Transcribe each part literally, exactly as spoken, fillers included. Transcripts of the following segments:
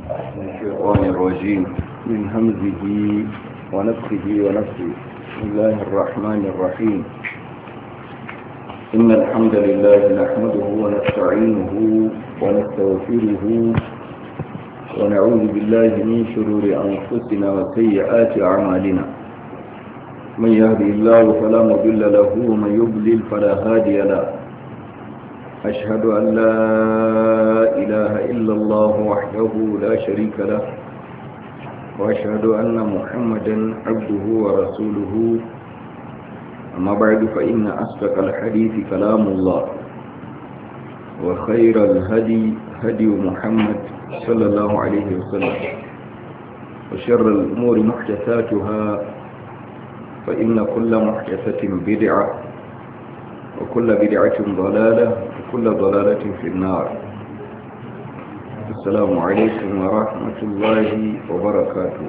من الشيطان الرجيم من همزه ونفخه ونفخه. بسم الله الرحمن الرحيم. إن الحمد لله نحمده ونستعينه ونستغفره ونعوذ بالله من شرور أنفسنا وسيئات أعمالنا. من يهدي الله فلا مضل له ومن يضلل فلا هادي له. أشهد أن لا إله إلا الله وحده لا شريك له، وأشهد أن محمدا عبده ورسوله. أما بعد فإن أصدق الحديث كلام الله، وخير الهدي هدي محمد صلى الله عليه وسلم، وشر الأمور محدثاتها، فإن كل محدثة بدعة، وكل بدعة ضلالة، وكل ضلالة في النار. السلام عليكم ورحمة الله وبركاته.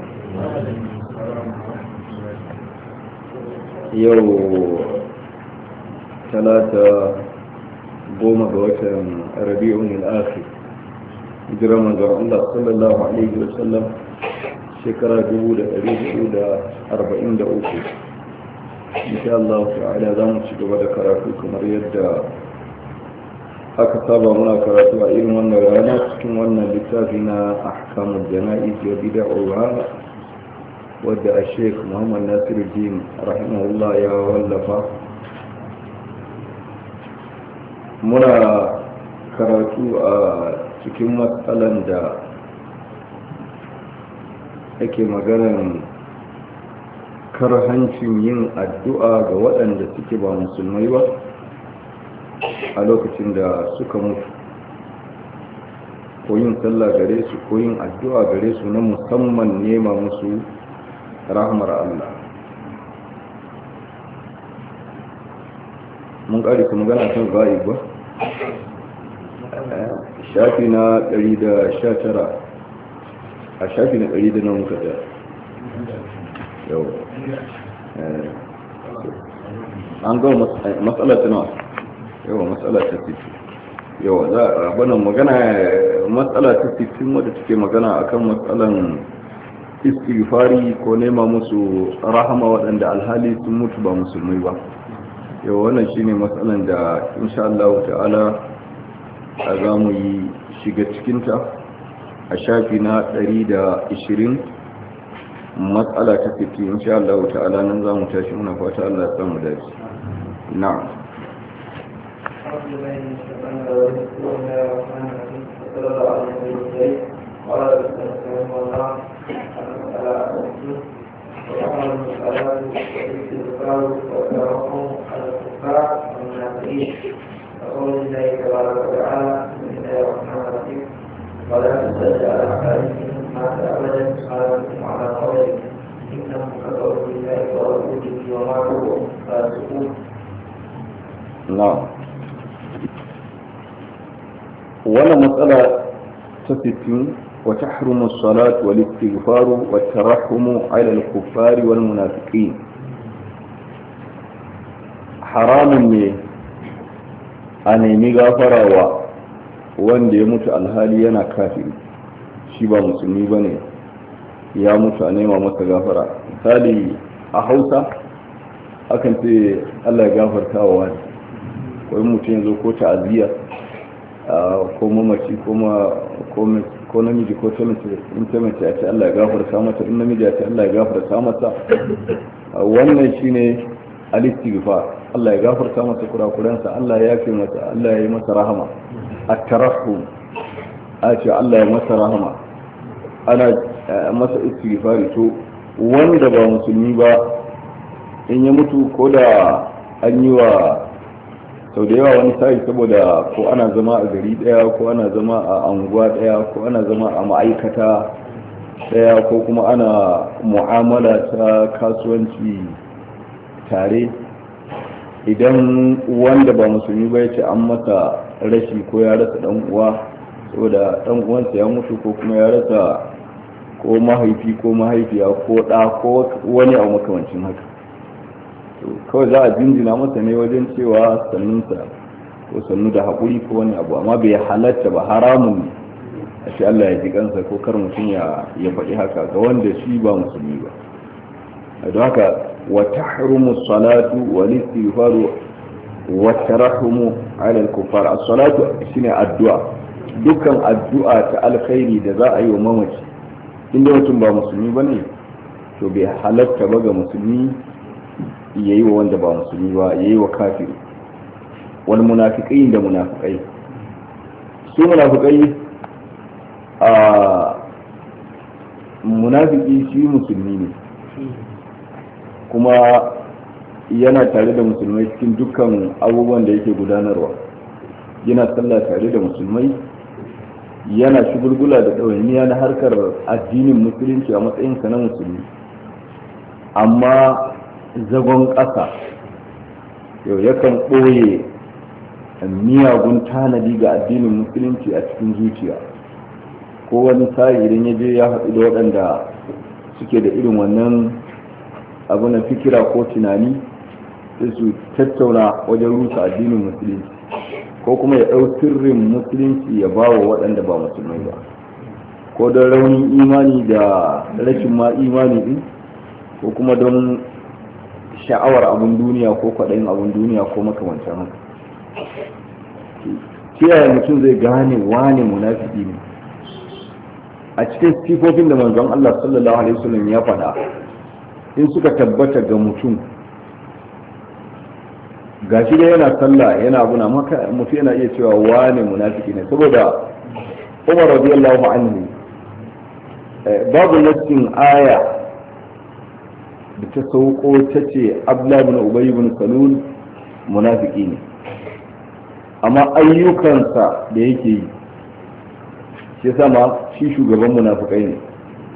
يوم ثلاثة قوم بوتن ربيع الآخر هجرة من الله صلى الله عليه وسلم شكرا جهود أبيه أولى أربعين دقوة. إن شاء الله تعالى زمن شكرا ذكراتو كما يدى aka saba muna karatu a irin wannan rana cikin wannan littafi na ahkamul jana'iz wa bid'ah, wadda a Sheikh Muhammad Nasiruddin rahimahullah ya wallafa. Muna karatu a cikin matsalan da ake maganar karhancin yin addu'a ga waɗanda suke ba musulmai ba a lokacin da suka mutu, ko yin sallah gare su ko yin addu'a gare su na musamman nema musu rahmar Allah. mun ƙari kuma gana kan ba'i ba shafi na ɗari da sha tara a shafi na ɗari da na muka da yau an gawa matsalar tunawa yawa matsala ta fiti yawa za a banan magana matsala ta fitin wadda take magana akan matsalan istighfari ko nema musu rahama waɗanda alhali sun mutu ba musulmai ba. yawa wannan shine matsalan da insha Allah ta'ala a za mu yi shiga cikinta a shafi na ɗari da ishirin. matsala ta fiti insha Allah ta'ala nan za mu tashi, muna fata Allah ya samu dace. na'am. أعوذ بالله من الشيطان الرجيم. بسم الله الرحمن الرحيم. وصلى الله على النبي الكريم وعلى آله وصحبه وسلم. على أساسه وأمر المسألات والاستغفار والترحم على الكفار والمنافقين. وقول الله تبارك وتعالى: بسم الله الرحمن الرحيم. ولا تزد على أعمالهم مات أبدا خالفهم على قولهم إنهم كفروا بالله ورسوله وماتوا وهم فاسقون. نعم. ولا مسألة ستين وتحرم الصلاة والاستغفار والترحم على الكفار والمنافقين. حرام ne a nemi gafarawa wanda ya mutu alhali yana kafiri, shi ba musulmi bane, ya mutu a nema masa gafara. misali a Hausa akan ce Allah ya gafarta wa wani, ko mutum ya zo ko ta'aziyya ko mamaci ko namiji ko ta mace, in ta mace a ce Allah ya gafarta mata, in namiji a ce Allah ya gafarta mata. wannan shine al-istighfar. Allah ya gafarta masa kurakuransa, Allah ya yafe masa, Allah ya yi masa rahama. at-tarahhum a ce Allah ya masa rahama, ana masa istighfari. to wanda ba musulmi ba in ya mutu, ko da an yi wa sau da yawa wani sa'i, saboda ko ana zama a gari daya, ko ana zama a anguwa daya, ko ana zama a ma'aikata daya, ko kuma ana mu'amala ta kasuwanci tare. idan wanda ba musulmi ba ya ce an masa rashi ko ya rasa dan uwa saboda dan uwansa ya mutu, ko kuma ya rasa ko mahaifi ko mahaifiya ko da ko wani abu makamancin haka, kawai za a jinjina masa ne wajen cewa sannunsa ko sannu da haƙuri ko wani abu, amma bai halatta ba, haramun ne a ce Allah ya ji kansa ko kar mutum ya ya faɗi haka ga wanda shi ba musulmi ba. don haka wa tahrumu salatu wal istighfaru wa tarahumu ala al-kuffar. as-salatu shine addu'a, dukkan addu'a ta alkhairi da za a yi wa mamaci inda mutum ba musulmi bane to bai halatta ba ga musulmi yayi wa wanda ba musulmi ba, yayi wa kafiri. wal munafiqin da munafiqai, su munafiqai a munafiki shi musulmi ne kuma yana tare da musulmai cikin dukkan abubuwan da yake gudanarwa, yana sallah tare da musulmai, yana shugulgula da ɗawainiya na harkar addinin musulunci a matsayinsa na musulmi, amma zagon ƙasa yau yakan ɓoye miyagun tanadi ga addinin musulunci a cikin zuciya. ko wani sa'i idan ya je ya haɗu da waɗanda suke da irin wannan abu na fikira ko tunani sai su tattauna wajen rusa addinin musulunci, ko kuma ya ɗau sirrin musulunci ya ba wa waɗanda ba musulmai ba, ko don raunin imani da rashin ma imani ɗin, ko kuma don sha'awar abin duniya ko kwaɗayin abin duniya ko makamancin haka. kiyaye mutum zai gane wane munafiki ne a cikin sifofin da manzon Allah sallallahu alaihi wasallam ya faɗa, in suka tabbata ga mutum gashi da yana sallah yana abuna maka mutum yana iya cewa wane munafiki ne, saboda Umar radiyallahu anhu babu nassin aya da ta sauko ta ce Abdullah ibn Ubay ibn Salul munafiki ne, amma ayyukansa da yake yi shi sama shi shugaban munafikai ne,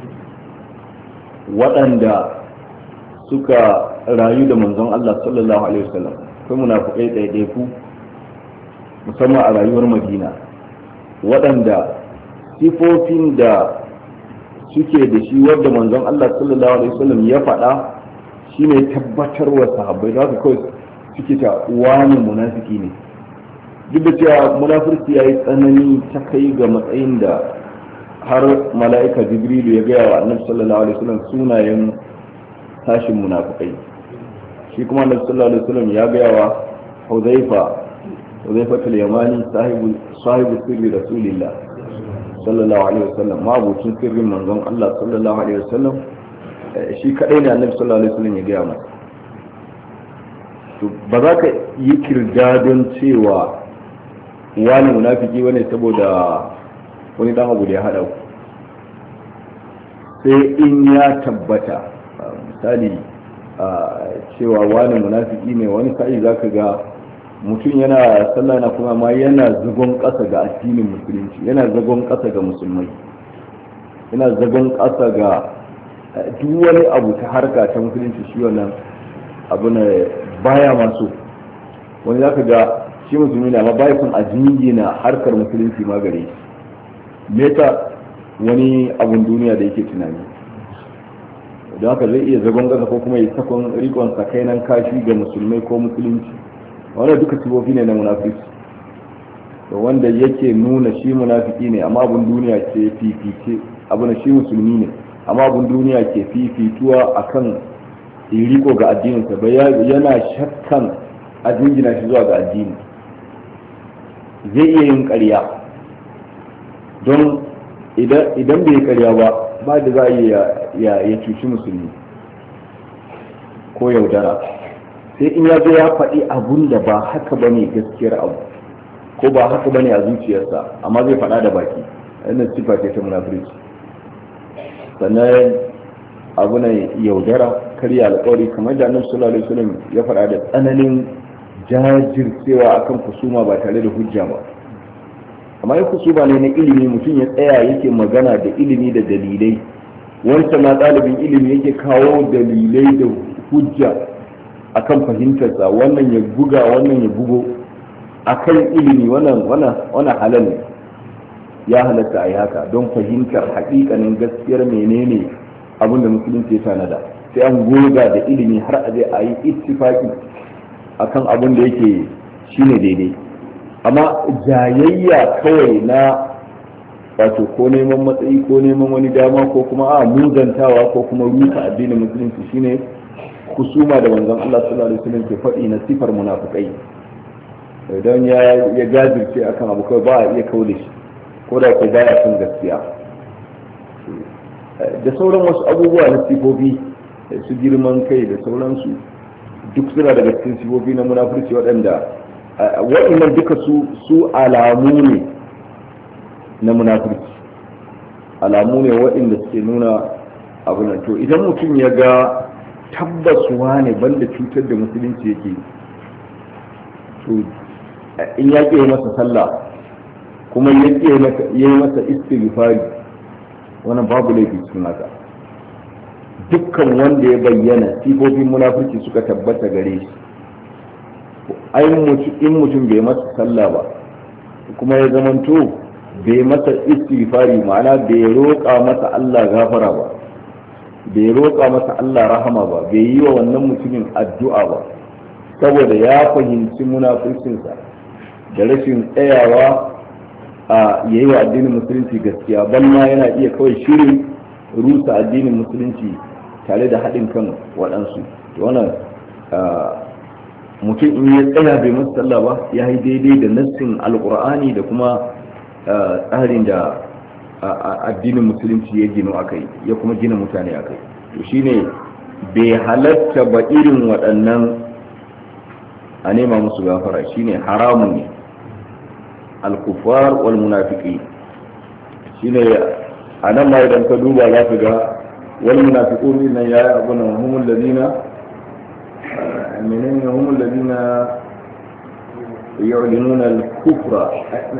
waɗanda suka rayu da manzon Allah sallallahu alaihi wasallam. Akwai munafikai ɗaiɗaiku musamman a rayuwar Madina, waɗanda sifofin da suke da shi wadda manzon Allah sallallahu alaihi wasallam ya faɗa shine tabbatar wa sahabbai, da haka kawai suke ta wani munafiki ne. duk da cewa munafurci ya yi tsanani ta kai ga matsayin da har mala'ika jibrilu ya gaya wa annabi sallallahu alaihi wasallam sunayen tashin munafikai, shi kuma annabi sallallahu alaihi wasallam ya gaya wa huzaifa huzaifa al-yamani sahibu sahibu sirri rasulillah sallallahu alaihi wasallam, ma abucin sirrin manzon Allah sallallahu alaihi wasallam, shi kadai ne annabi sallallahu alaihi wasallam ya gaya masa. to ba za ka yi kirdadon cewa wani munafiki wane saboda wani dan abu da ya hada ku, sai in ya tabbata misali cewa wani munafiki ne. wani sa'i zaka ga mutum yana sallah na kuma ma yana zagon kasa ga addinin musulunci, yana zagon kasa ga musulmai, yana zagon kasa ga duk wani abu ta harka ta musulunci, shi wannan abu ne baya maso. wani zaka ga shi musulmi ne amma bai son a jingina harkar musulunci ma gare shi, meta wani abun duniya da yake tunani, don haka zai iya zagon ƙasa ko kuma ya sakon rikon sakainan kashi ga musulmai ko musulunci. wannan duka sifofi ne na munafiki, to wanda yake nuna shi munafiki ne amma abun duniya ke fifice, abu na shi musulmi ne amma abun duniya ke fifituwa akan riko ga addininsa, bai yana shakkan a jingina shi zuwa ga addini. zai iya yin ƙarya don idan bai yi ƙarya ba ba da za a yi ya cuci musulmi ko yaudara, sai in ya zo ya faɗi abun da ba haka ba ne gaskiyar abu ko ba haka ba ne a zuciyarsa, amma zai faɗa da baki. wannan sifa ce ta munafurci. sannan abu na yaudara, karya alƙawari, kamar da annabi sallallahu alaihi wasallam ya faɗa da tsananin jajircewa akan kusuma ba tare da hujja ba. amma ya kusuma ne na ilimi, mutum ya tsaya yake magana da ilimi da dalilai, wancan ma ɗalibin ilimi yake kawo dalilai da hujja akan fahimtarsa, wannan ya buga wannan ya bugo akan ilimi, wannan wannan wannan halal ne, ya halatta a yi haka don fahimtar haƙiƙanin gaskiyar menene abin da musulunci ya tanada. sai an goga da ilimi har a je a yi ittifaki akan abin da yake shine daidai. amma jayayya kawai na wato ko neman matsayi ko neman wani dama ko kuma a muzantawa ko kuma rusa addinin musulunci shine kusuma da manzon Allah sallallahu alaihi wasallam ke faɗi na sifar munafikai idan ya ya gajirce akan abu kai ba a iya kaule shi ko da ke baya son gaskiya da sauran wasu abubuwa na sifofi su girman kai da sauransu duk suna daga cikin sifofi na munafurci waɗanda waɗannan duka su su alamu ne na munafurci alamu ne waɗanda suke nuna abu nan to idan mutum ya ga tabbasuwa ne banda cutar da musulunci yake to in ya ƙe masa sallah kuma ya ƙe yi masa istighfari wannan babu laifi cikin haka dukkan wanda ya bayyana sifofin munafurci suka tabbata gare shi ai in mutum bai masa sallah ba kuma ya zamanto bai masa istighfari ma'ana bai roƙa masa Allah gafara ba bai roƙa masa Allah rahama ba bai yi wa wannan mutumin addu'a ba saboda ya fahimci munafurcinsa da rashin tsayawa a yayi wa addinin musulunci gaskiya balma yana iya kawai shirin rusa addinin musulunci tare da haɗin kan waɗansu to wannan mutum in ya tsaya bai masa sallah ba ya yi daidai da nassin alƙur'ani da kuma tsarin da addinin musulunci ya gino akai ya kuma gina mutane akai to shine bai halatta ba irin waɗannan a nema musu gafara shine haramun ne al-kuffar wal munafiqin shine anan ma idan ka duba za ka ga wal munafiqun nan ya abuna humul ladina menene humul ladina yu'linuna al-kufra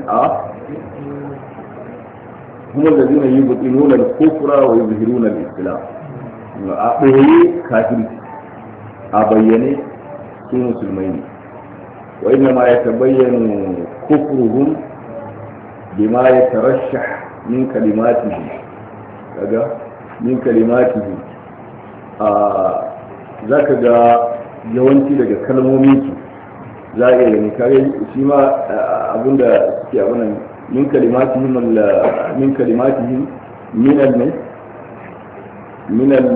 هم الذين يبطنون الكفر ويظهرون الإسلام أقوي كافر أبيني su musulmai ne wa inna ma yatabayyanu kufruhum bima yatarashah min kalimatihi kaga min kalimatihi a zaka ga yawanci daga kalmomin su za a iya gani kare shi ma abinda suke abunan min kalimatihim min kalimatihim min al min al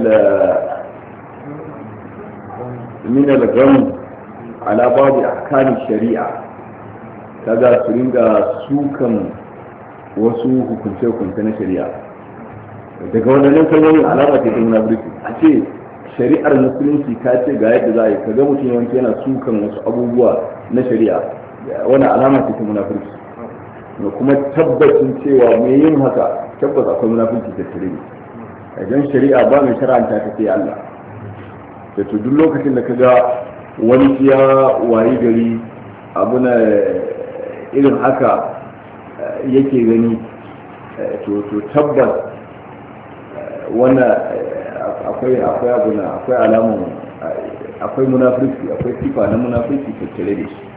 min al-gham ala babu ahkamin shari'a kaga su ringa sukan wasu hukunce-hukunce na shari'a daga wannan kalmomin alama ce ta munafiki a ce shari'ar musulunci ta ce ga yadda za a yi kaga mutum yawanci yana sukan wasu abubuwa na shari'a wannan alama ce ta munafiki da kuma tabbacin cewa mai yin haka tabbas akwai munafiki tattare ne idan shari'a ba mai shara'anta ta ce Allah da to duk lokacin da kaga wani ya wayi gari abu na irin haka yake gani to to tabbas wannan akwai akwai abu na akwai alamun akwai munafiki akwai sifa na munafiki tattare da shi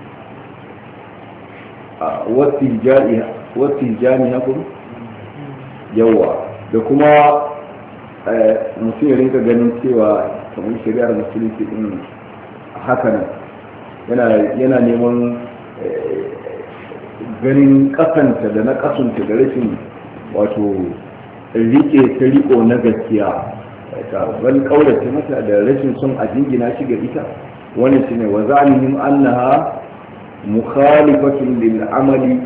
a wasu jani wasu jani na kuma yawa da kuma mutum ya rinka ganin cewa kamar shari'ar musulunci din haka nan yana neman ganin kasanta da na kasanta da rashin wato rike ta riko na gaskiya wani kaurace mata da rashin son a jingina shi ga ita wani shi ne wa zalihim annaha mukhalifatun lil amali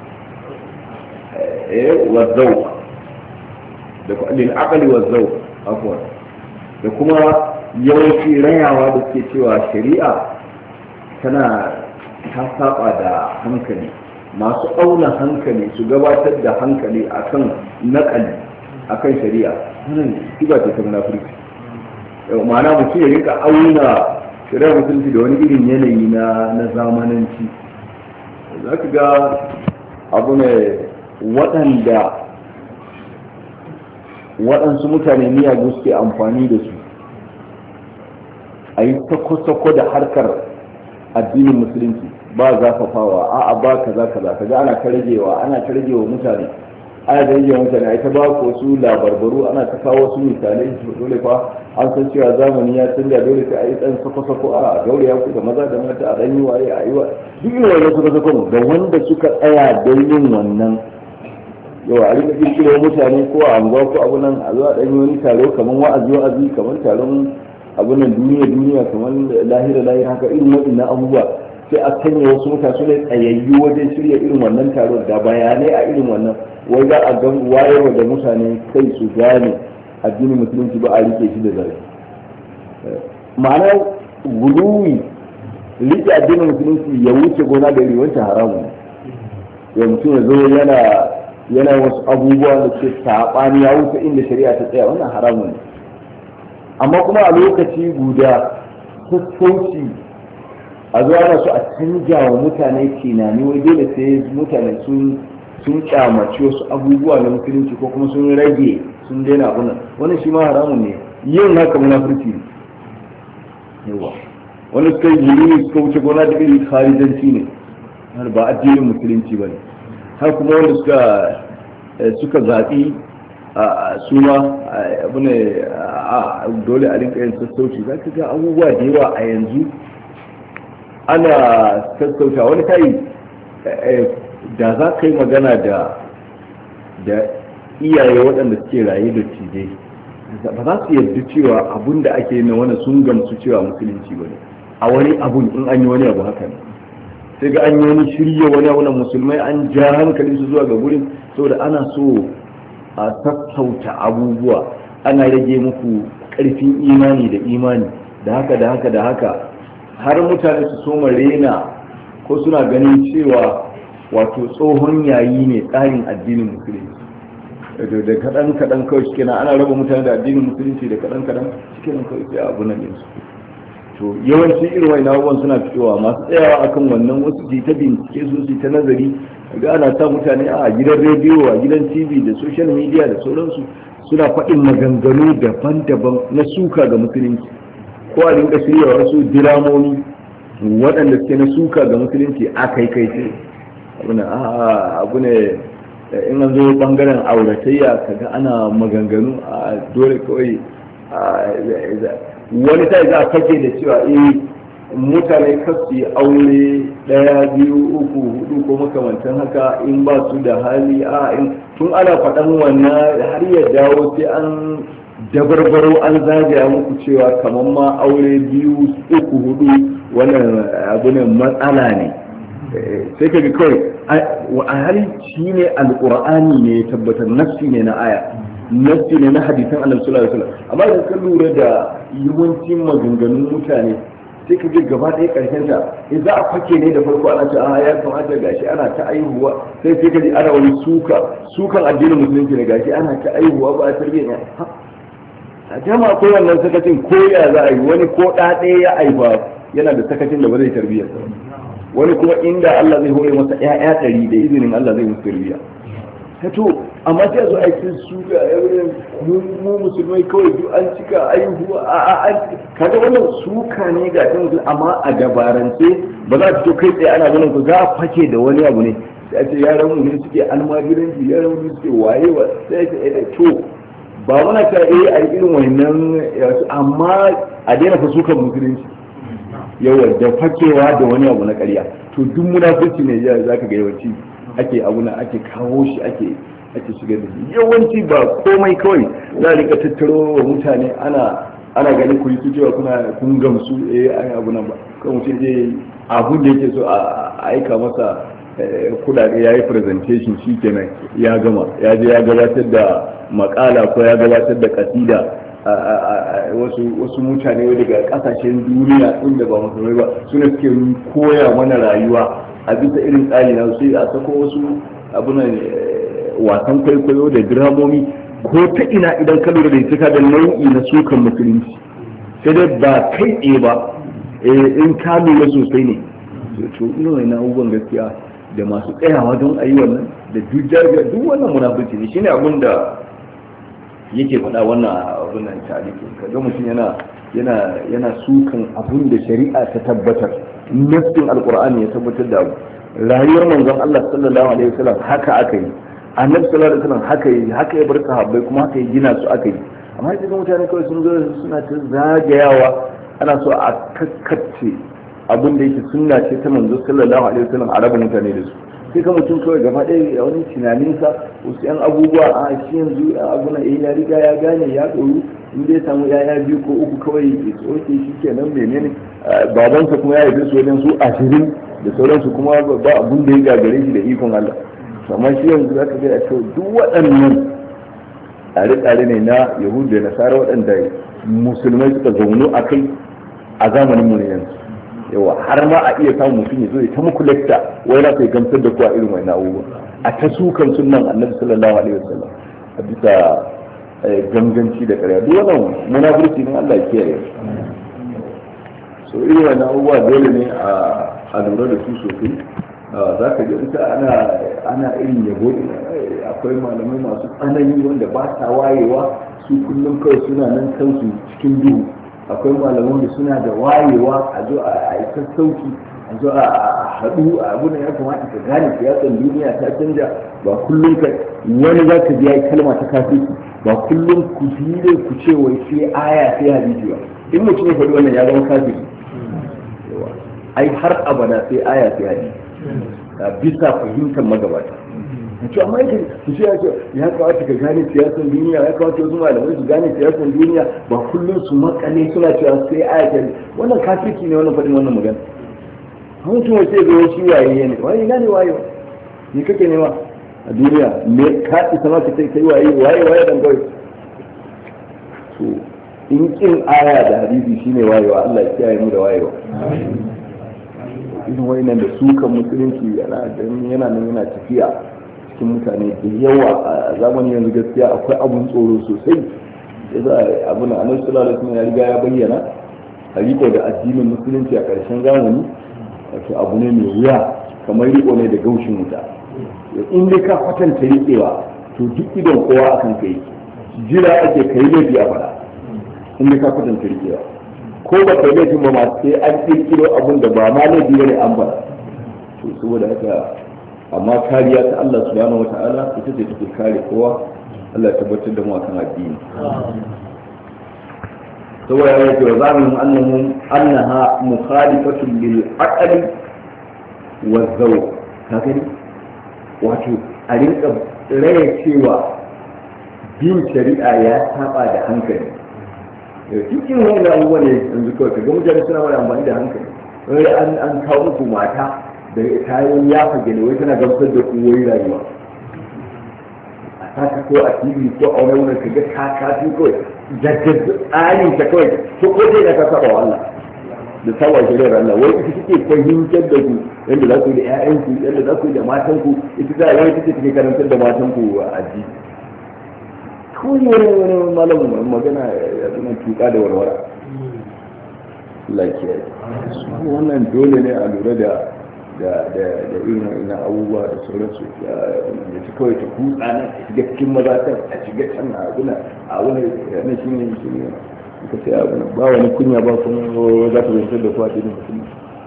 wa zawq da lil aqli wa zawq afwan da kuma yawanci rayawa da suke cewa shari'a tana ta saba da hankali masu auna hankali su gabatar da hankali akan nakali akan shari'a wannan siba ce ta munafiki ma'ana mutum ya rika auna shari'a musulunci da wani irin yanayi na na zamananci za ka ga abu ne waɗanda waɗansu mutane miyagu suke amfani da su a yi sako-sako da harkar addinin musulunci ba zafafawa a'a ba kaza kaza kaga ana ta ragewa ana ta ragewa mutane ana ta ragewa mutane ai ta ba ku wasu labarbaru ana ta kawo wasu misalai dole fa an san cewa zamani ya canja dole sai a yi dan sako-sako a gaure ya ku da maza da mata a dan yi waye a yi wa duk irin wannan sako-sako da wanda suka tsaya don yin wannan yau a rika kirkiro mutane ko a anguwa ko abu nan a zuwa ɗan yi wani taro kamar wa'azi wa'azi kamar taron abu nan duniya duniya kamar lahira lahira haka irin waɗannan abubuwa sai a sanya wasu mutane su ne tsayayyu wajen shirya irin wannan taron da bayanai a irin wannan wai za a ga wayarwa da mutane kai su gane addinin musulunci ba a rike shi da zarafi. ma'ana guluwi rike addinin musulunci ya wuce gona da iri wancan haramun ya mutum ya zo yana yana wasu abubuwa da ke saɓani ya wuce inda shari'a ta tsaya, wannan haramun ne. amma kuma a lokaci guda sassauci a zuwa na so a canja wa mutane tunani wai dole sai mutane sun sun kyamaci wasu abubuwa na musulunci ko kuma sun rage sun daina abin nan, wannan shi ma haramun ne. yin haka munafurci ne. yawa wani suka yi jini suka wuce gona da iri kharijanci ne, har ba addinin musulunci ba ne. har kuma wanda suka suka zaɓi a suma abu ne a dole a rinka yin sassauci. za ka ga abubuwa da yawa a yanzu ana sassauta. wani kai da za ka yi magana da da iyaye waɗanda suke raye da cije ba za su yarda cewa abun da ake na wani sun gamsu cewa musulunci ba ne. a wani abun in an yi wani abu haka ne sai ga an yi wani shirya wani abu na musulmai an ja hankali su zuwa ga gurin saboda ana so a sassauta abubuwa, ana rage muku ƙarfin imani da imani da haka da haka da haka har mutane su soma rena ko suna ganin cewa wato tsohon yayi ne tsarin addinin musulunci. da kaɗan kaɗan kawai shi kenan ana raba mutane da addinin musulunci da kaɗan kaɗan shi kenan kawai sai abu nan ɗinsu. to yawanci irin wani abubuwan suna fitowa masu tsayawa akan wannan wasu su ta bincike su su ta nazari ga ana sa mutane a gidan rediyo a gidan tv da social media da sauransu suna faɗin maganganu daban-daban na suka ga musulunci ko a rinka shirya wasu diramomi waɗanda suke na suka ga musulunci a kai kai ce abu ne in an zo bangaren auratayya kaga ana maganganu a dole kawai wani ta za a fake da cewa eh mutane kasu aure daya biyu uku hudu ko makamantan haka in ba su da hali a in tun ana faɗan wannan har ya dawo sai an dabarbaro an zagaya muku cewa kamar ma aure biyu uku hudu wannan abu ne matsala ne. sai kaga kawai a hali shi ne alƙur'ani ne ya tabbatar, nafsi ne na aya, nafsi ne na hadisan annabi sallallahu alaihi wasallam. amma idan ka lura da yawancin maganganun mutane sai ka ga gaba ɗaya ƙarshen ta in za a fake ne da farko ana ta a ya kamata gashi ana ta aihuwa sai sai ka ji ana wani suka sukan addinin musulunci ne gashi ana ta aihuwa ba a tarbiyya ne a jama'a akwai wannan sakacin ko ya za a yi wani ko ɗa ɗaya ya aifa yana da sakacin da ba zai tarbiyya wani kuma inda Allah zai hore masa ƴaƴa ɗari da izinin Allah zai musu tarbiyya. to amma sai zo aikin su ga irin mu musulmai kawai duk an cika aihuwa a a kaga wannan suka ne ga kan mutum amma a dabarance ba za ta to kai tsaye ana ganin ku za a fake da wani abu ne sai a ce yaran mu ne suke almajiranci yaran mu suke wayewa sai a to ba muna ta eh a irin wannan amma a daina fa sukan musulunci yawa da fakewa da wani abu na ƙarya to duk munafurci ne za ka ga yawanci ake abuna ake kawo shi ake ake shigar da shi yawanci ba komai kawai za a rika tattaro wa mutane ana ana ganin ku yi cewa kuna kun gamsu eh ai abuna ba kan mutum je abun da yake so a aika masa kudade yayi presentation shikenan ya gama ya je ya gabatar da makala ko ya gabatar da kasida wasu wasu mutane daga kasashen duniya inda ba musulmai ba suna suke koya mana rayuwa a bisa irin tsari na sai a sako wasu abunan wasan kwaikwayo da diramomi ko ta ina idan ka lura da ita ka da nau'i na sukan musulunci sai dai ba kai tsaye ba in ka lura sosai ne to ina wani abubuwan gaskiya da masu tsayawa don a yi wannan da duk duk wannan munafurci ne shine abin da yake faɗa wannan abin nan tarihi kaga mutum yana yana yana sukan abin da shari'a ta tabbatar, nassin alqur'ani ya tabbatar da abu. rayuwar manzon Allah sallallahu alaihi wasallam haka aka yi, annabi sallallahu alaihi wasallam haka yi haka ya bar sahabbai kuma haka ya gina su aka yi. amma idan mutane kawai sun zo suna ta zagayawa ana so a kakkace abin da yake sunna ce ta manzo sallallahu alaihi wasallam a raba mutane da su sai ka mutum kawai gaba ɗaya a wani tunaninsa wasu yan abubuwa a shi yanzu abuna eh ya riga ya gane ya ɗoru in dai samu yaya biyu ko uku kawai ya tsoke shi kenan menene babansa kuma ya yi su wajen su ashirin da sauransu kuma ba abun da ya gagare shi da ikon Allah amma shi yanzu za ka ga cewa duk waɗannan tsare-tsare ne na yahudu da nasara waɗanda musulmai suka zaunu a kai a zamanin mu ne yanzu yawa har ma a iya samun mutum ya zo ya ta muku lecture wai na sai gamsar da kuwa irin wani abubuwa a ta sukan sunan annabi sallallahu alaihi wasallam a bisa ganganci da ƙarya duk wannan munafurci ne Allah ya kiyaye so irin wani abubuwa dole ne a lura da su sosai za ka ga ita ana ana irin yabo akwai malamai masu tsanani wanda ba ta wayewa su kullum kawai suna nan kansu cikin duhu akwai malaman da suna da wayewa a zo a yi sassauci a zo a haɗu a abu da ya kamata ka gane siyasar duniya ta canja ba kullum ka wani za ka ji ya yi kalma ta kafirci ba kullum ku fire ku ce wai sai aya sai hadisi ba in mutum ya faɗi wannan ya zama kafiri ai har abada sai aya sai hadisi bisa fahimtar magabata to amma yake ku ce ya kawata ka gane siyasar duniya ya kawata wasu malamai su gane siyasar duniya ba kullum su makale suna cewa sai aya wannan kafirci ne wannan faɗin wannan magana mutum wace ga shi waye ne waye ina ne waye ne kake nema a duniya me ka isa ma ka kai kai waye waye waye dan kawai to in kin aya da hadisi shine wayewa Allah ya kiyaye mu da wayewa irin wayannan da sukan musulunci yana yana nan yana tafiya cikin mutane da yawa a zamanin yanzu gaskiya akwai abun tsoro sosai yasa abun da annabi sallallahu alaihi wasallam ya riga ya bayyana a riko da addinin musulunci a ƙarshen zamani wato abu ne mai wuya kamar riko ne da gaushin wuta in dai ka kwatanta riƙewa to duk idon kowa akan kai jira ake kai laifi a fara in dai ka kwatanta riƙewa ko ba kai laifin ba ma sai an kirkiro abun da ba ma laifi bane an bara to saboda haka amma kariya ta Allah subhanahu wata'ala ita ce take kare kowa Allah ya tabbatar da mu akan addini saboda ya ce wa zamu annahu annaha mukhalifatun lil aqli wa zawq kaga wato a rinka raya cewa bin shari'a ya saba da hankali cikin wannan abubuwa ne yanzu kawai kaga mutane suna wani amfani da hankali wai an an kawo muku mata da kayan ya fage ne wai tana gamsar da ku wai rayuwa a saka ko a tv ko a wani wurin kaga kakatu kawai jajjar tsarin ta kawai ko ko dai ka saba wa Allah da sawa shari'ar Allah wai ita take fahimtar da ku yadda za ku yi da ƴaƴanku yadda za ku yi da matanku ita za a yi ita take karantar da matanku a addini kawai wani wani malamin magana ya zama tuka da warwara lafiya wannan dole ne a lura da da da da irin ina abubuwa da sauransu ya ci kawai ta kutsa nan a shiga cikin maza can a shiga can a abuna a wani na shi ne shi ne ka ce abuna ba wani kunya ba kuma za ta zantar da kuwa cikin mutum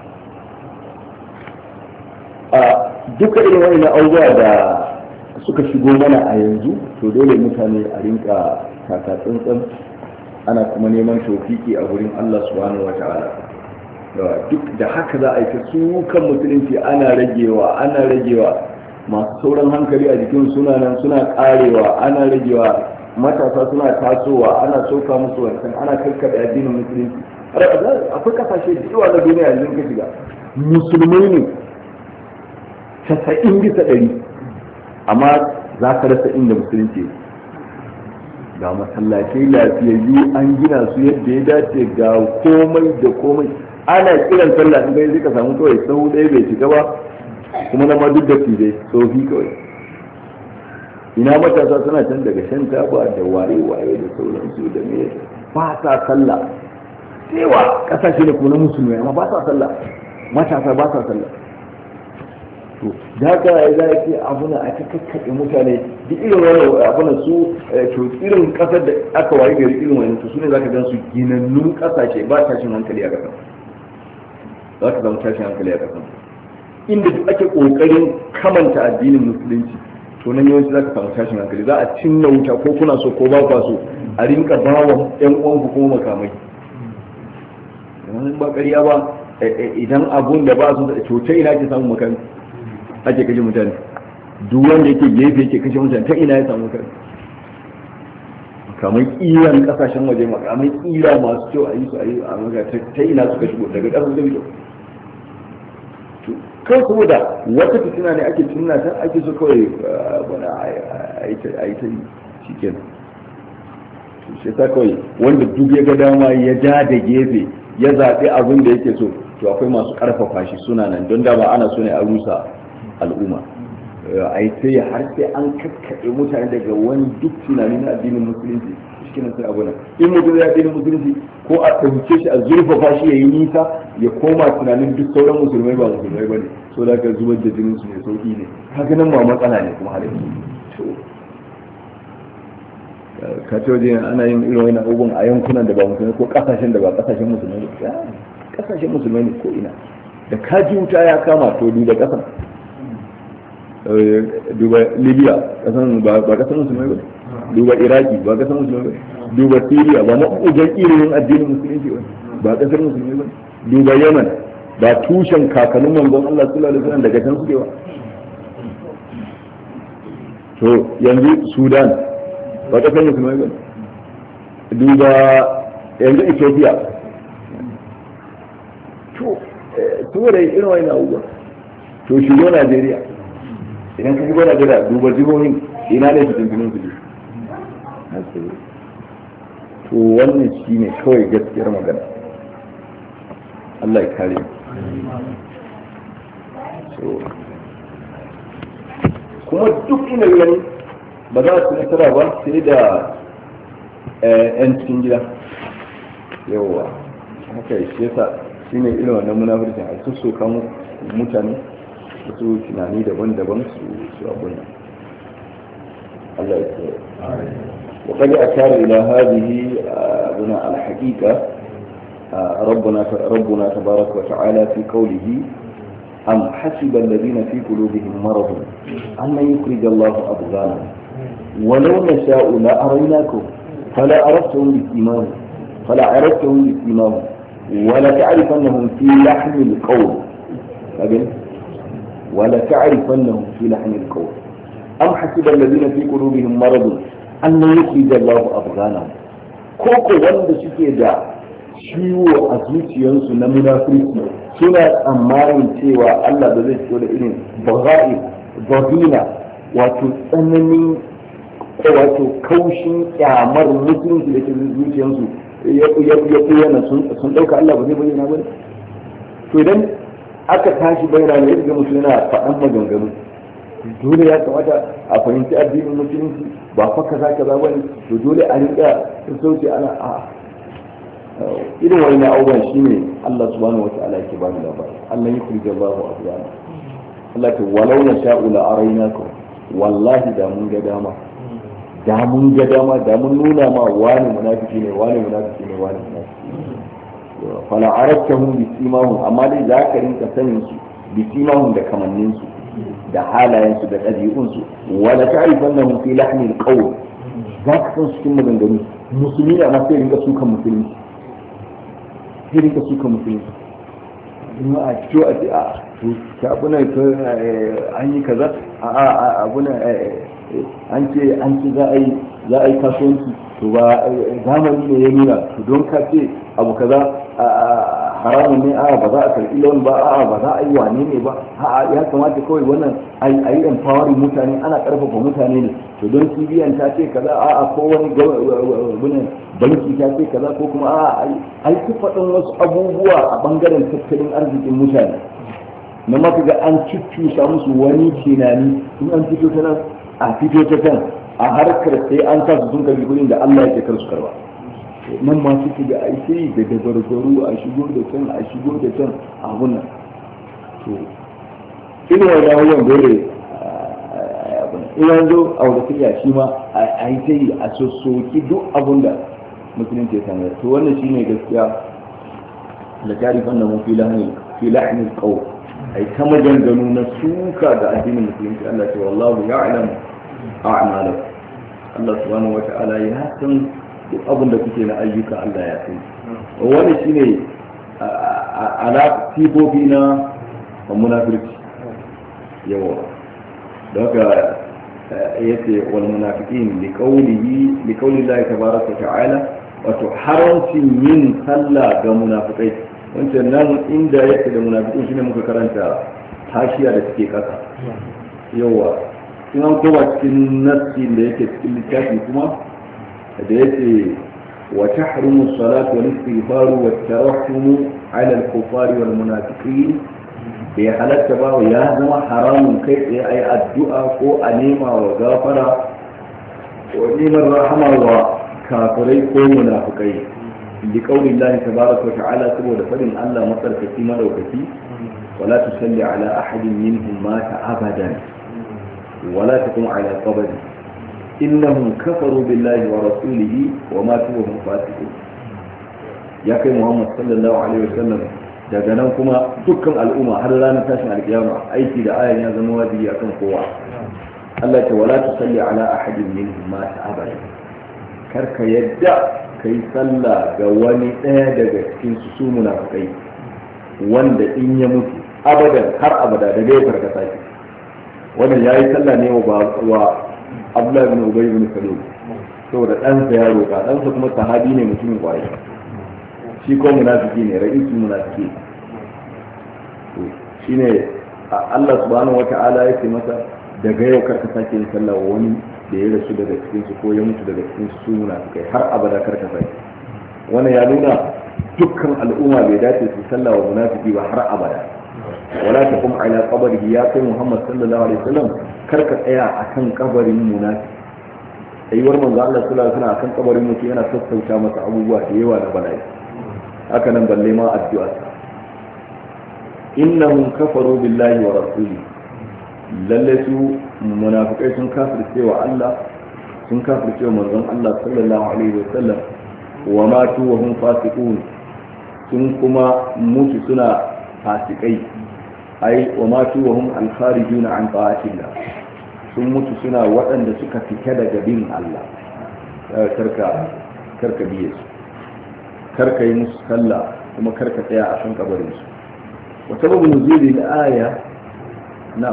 a duka irin wani na abubuwa da suka shigo mana a yanzu to dole mutane a rinka taka tsantsan ana kuma neman tofiki a wurin Allah subhanahu wa ta'ala duk da haka za a yi ta sukan musulunci ana ragewa ana ragewa masu sauran hankali a jikin suna nan suna karewa ana ragewa matasa suna tasowa ana soka musu wancan ana karkada addinin musulunci akwai kasashe da yawa na duniya yanzu ka shiga musulmai ne casa'in bisa ɗari amma za ka rasa inda musulunci ga masallatai lafiyayyu an gina su yadda ya dace ga komai da komai ana kiran sallah in kai ka samu kawai sau ɗaya bai shiga ba kuma na ma duk da fi dai tsofi kawai ina matasa suna can daga shan taba da waye-waye da sauransu da me ba sa sallah cewa kasashe ne kuma na musulmi amma ba sa sallah matasa ba sa sallah to da ka za a ce abuna a kakkaɓe mutane duk irin wani abuna su to irin kasar da aka waye gari irin wani to su ne za ka gan su ginannun kasashe ba tashin hankali a kasar za ka zama tashin hankali a kasar inda duk ake kokarin kamanta addinin musulunci to nan yawanci za ka samu tashin hankali za a cinna wuta ko kuna so ko ba kwa so a rinka bawa yan uwanku kuma makamai ba ƙarya ba idan abun da ba su da cuta ina ke samun makami ake kashe mutane, duk wanda yake gefe yake kashe mutane, ta ina ya samu kai kamar kiran kasashen waje, makamai kira masu kyau a yi su a yi a maga ta ina suka shigo daga kasar da biyu kawai saboda wata fitina ne ake tunna ta ake so kawai bana a yi ta yi shi kenan. shi ta kawai wanda duk ya ga dama ya ja da gefe ya zaɓi abin da yake so, to akwai masu ƙarfafa shi suna nan, don da ba ana so ne a rusa al'umma a yi sai har sai an kakkaɓe mutane daga wani duk tunani na addinin musulunci shi kenan sai abu nan. In mutum ya addinin musulunci ko a ɗauke shi a zurfafa shi ya yi nisa ya koma tunanin duk sauran musulmai ba musulmai ba ne, so da ka zubar da jinin su mai sauƙi ne, kaga nan ma matsala ne kuma har yanzu. Ka ce waje ana yin irin wani abubuwan a yankunan da ba musulmai ko kasashen da ba kasashen musulmai ne, kasashen musulmai ne ko ina, da kaji wuta ya kama to duba kasan, duba Libya kasan ba kasan musulmai ba, duba Iraki ba kasan musulmai ba, duba Syria ba maɓuɓɓugan ilimin addinin musulunci ba ba kasar musulmai ba, duba Yemen ba tushen kakannin manzon Allah sallallahu alaihi wasallam daga can suke ba. To yanzu Sudan ba kasar musulmai ba, duba yanzu Ethiopia, to saboda irin wani abubuwa. To shigo Najeriya, idan ka shigo Najeriya duba jihohin ina ne cikin jinin su. To wannan shi ne kawai gaskiyar magana. Allah ya kare. So kuma duk ina gani ba za su nasara ba sai da yan cikin gida. Yawwa haka shi yasa shi ne irin wannan munafurcin a sussoka mutane su tunani daban-daban su abun nan. Allah ya kare. وقد أشار إلى هذه بناء الحقيقة ربنا ربنا تبارك وتعالى في قوله أم حسب الذين في قلوبهم مرض أن يخرج الله أبغانهم ولو نشاء لأريناكم فلا عرفتهم بسيماهم فلا عرفتهم بسيماهم ولا تعرفنهم في لحن القول ولا تعرفنهم في لحن القول أم حسب الذين في قلوبهم مرض أن يخرج الله أبغانهم koko wanda suke da ciwo a zuciyarsu na munafurci suna tsammanin cewa Allah da zai fito da irin baga'i bagina wato tsananin wato kaushin kyamar mutunci da ke zuciyarsu ya kuyana sun dauka Allah ba zai bayyana ba. To idan aka tashi bayyana ne yadda mutum yana faɗan maganganu, dole ya kamata a fahimci addinin musulunci ba fa kaza kaza bane, to dole a rinka sauke ana a irin wani abubuwan shine Allah subhanahu wa ta'ala yake ba mu labari. Allah ya kurje Allahu abdana Allah ta walau na sha'u la arainakum, wallahi da mun ga dama da mun ga dama da mun nuna ma wani munafiki ne wani munafiki ne wani munafiki fala arabtahum bi simahum, amma dai za ka rinka sanin su bi simahum da kamannin su da halayensu da ɗabi'unsu, wala ta'rifannahum fi lahmil qawl, za ka san cikin maganganu musulmi amma sai rinka sukan musulmi sai rinka sukan musulmi kuma a fito a ce a to ta abuna an yi kaza a a abuna an ce an ce za a yi za a yi kasuwanci to ba zamani ne ya nuna to don ka ce abu kaza haramun ne a ba za a karɓi lawan ba a ba za a yi wane ne ba a ya kamata kawai wannan a yi empowering mutane ana ƙarfafa mutane ne to don cibiyar ta ce kaza a a ko wani banki ta ce kaza ko kuma a a yi faɗin wasu abubuwa a ɓangaren tattalin arzikin mutane na mafi ga an cuccusa musu wani tunani in an fito ta nan a fito ta kan a harkar sai an sa su sun karbi kudin da Allah yake kar su karba nan ma suke da aiki da dabarbaru a shigo da can a shigo da can a wannan to irin wani abubuwan dole in yanzu a wadda shi ma a yi ta yi a sossoki duk abun da musulunci ya sanar to wannan shi ne gaskiya da tarifan da mun fi lahanin kawo a yi ta maganganu na suka da addinin musulunci Allah ce wallahu ya'lamu a'malahu Allah subhanahu wa ta'ala ya san duk abin da kuke na ayyuka Allah ya san wani shine ala sifofi na munafirci yawa daga yace wal munafiqin li qawlihi li qawli Allah tabaaraka wa ta'ala wato haramcin yin sallah ga munafikai wancan nan inda yake da munafiqin shine muka karanta hashiya da take kasa yawa in an koma cikin nassi da yake cikin littafi kuma da yake wa tahrumu as-salatu wal istighfaru wat tarahhum 'ala al-kuffari wal munafiqin bai halatta ba ya zama haramun kai tsaye a yi addu'a ko a nema wa gafara ko neman rahama wa kafirai ko munafukai bi qaulin Allah tabaraka wa ta'ala saboda fadin Allah matsarkaki madaukaki wala tusalli ala ahadin minhum mata abadan wala taqum ala qabri innahum kafaru billahi wa rasulihi wa matu wa hum fasiqun ya kai Muhammad sallallahu alaihi wasallam daga nan kuma dukkan al'umma har ranar tashin alkiyama aiki da ayan ya zama wajibi akan kowa Allah ta wala tusalli ala ahadin minhum mata abada karka yadda kai sallah ga wani daya daga cikin su su munafikai wanda in ya mutu abadan har abada daga yau karka saki wannan yayi sallah ne wa wa Abdullah ibn Ubay ibn Salul saboda dan sa ya roka dan sa kuma sahabi ne mutumin kwaye shi ko munafiki ne ra'isu munafiki to shine Allah subhanahu wata'ala yake masa daga yau karka sake yin sallah wani da ya rasu daga cikin su ko ya mutu daga cikin su munafikai har abada karka sake wannan ya nuna dukkan al'umma bai dace su sallah wa munafiki ba har abada wala taqum ala qabrihi ya kai Muhammad sallallahu alaihi wasallam karka tsaya akan kabarin munafiki ayyuwar manzo Allah sallallahu alaihi wasallam akan kabarin mutum yana sassauta masa abubuwa da yawa da bala'i haka nan balle ma addu'a innahum kafaru billahi wa rasulihi lalle su munafikai sun kafirce wa Allah sun kafirce wa manzon Allah sallallahu alaihi wasallam wa matu wa hum fasiqun sun kuma mutu suna fasikai ai wa matu wa hum al-kharijuna an ta'atillah sun mutu suna waɗanda suka fita daga bin Allah karka karka biye su karka yi musu sallah kuma karka tsaya a kan kabarin su wa sababu nuzuli al-aya na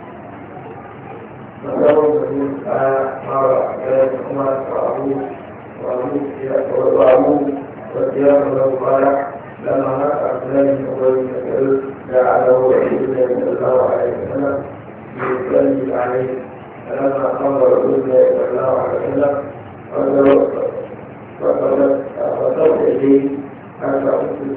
لما مات عبد الله بن ابي بن سلول جعله رسول الله صلى الله عليه وسلم يصلي عليه فلما قام رسول الله صلى الله عليه وسلم فقدت اليه حتى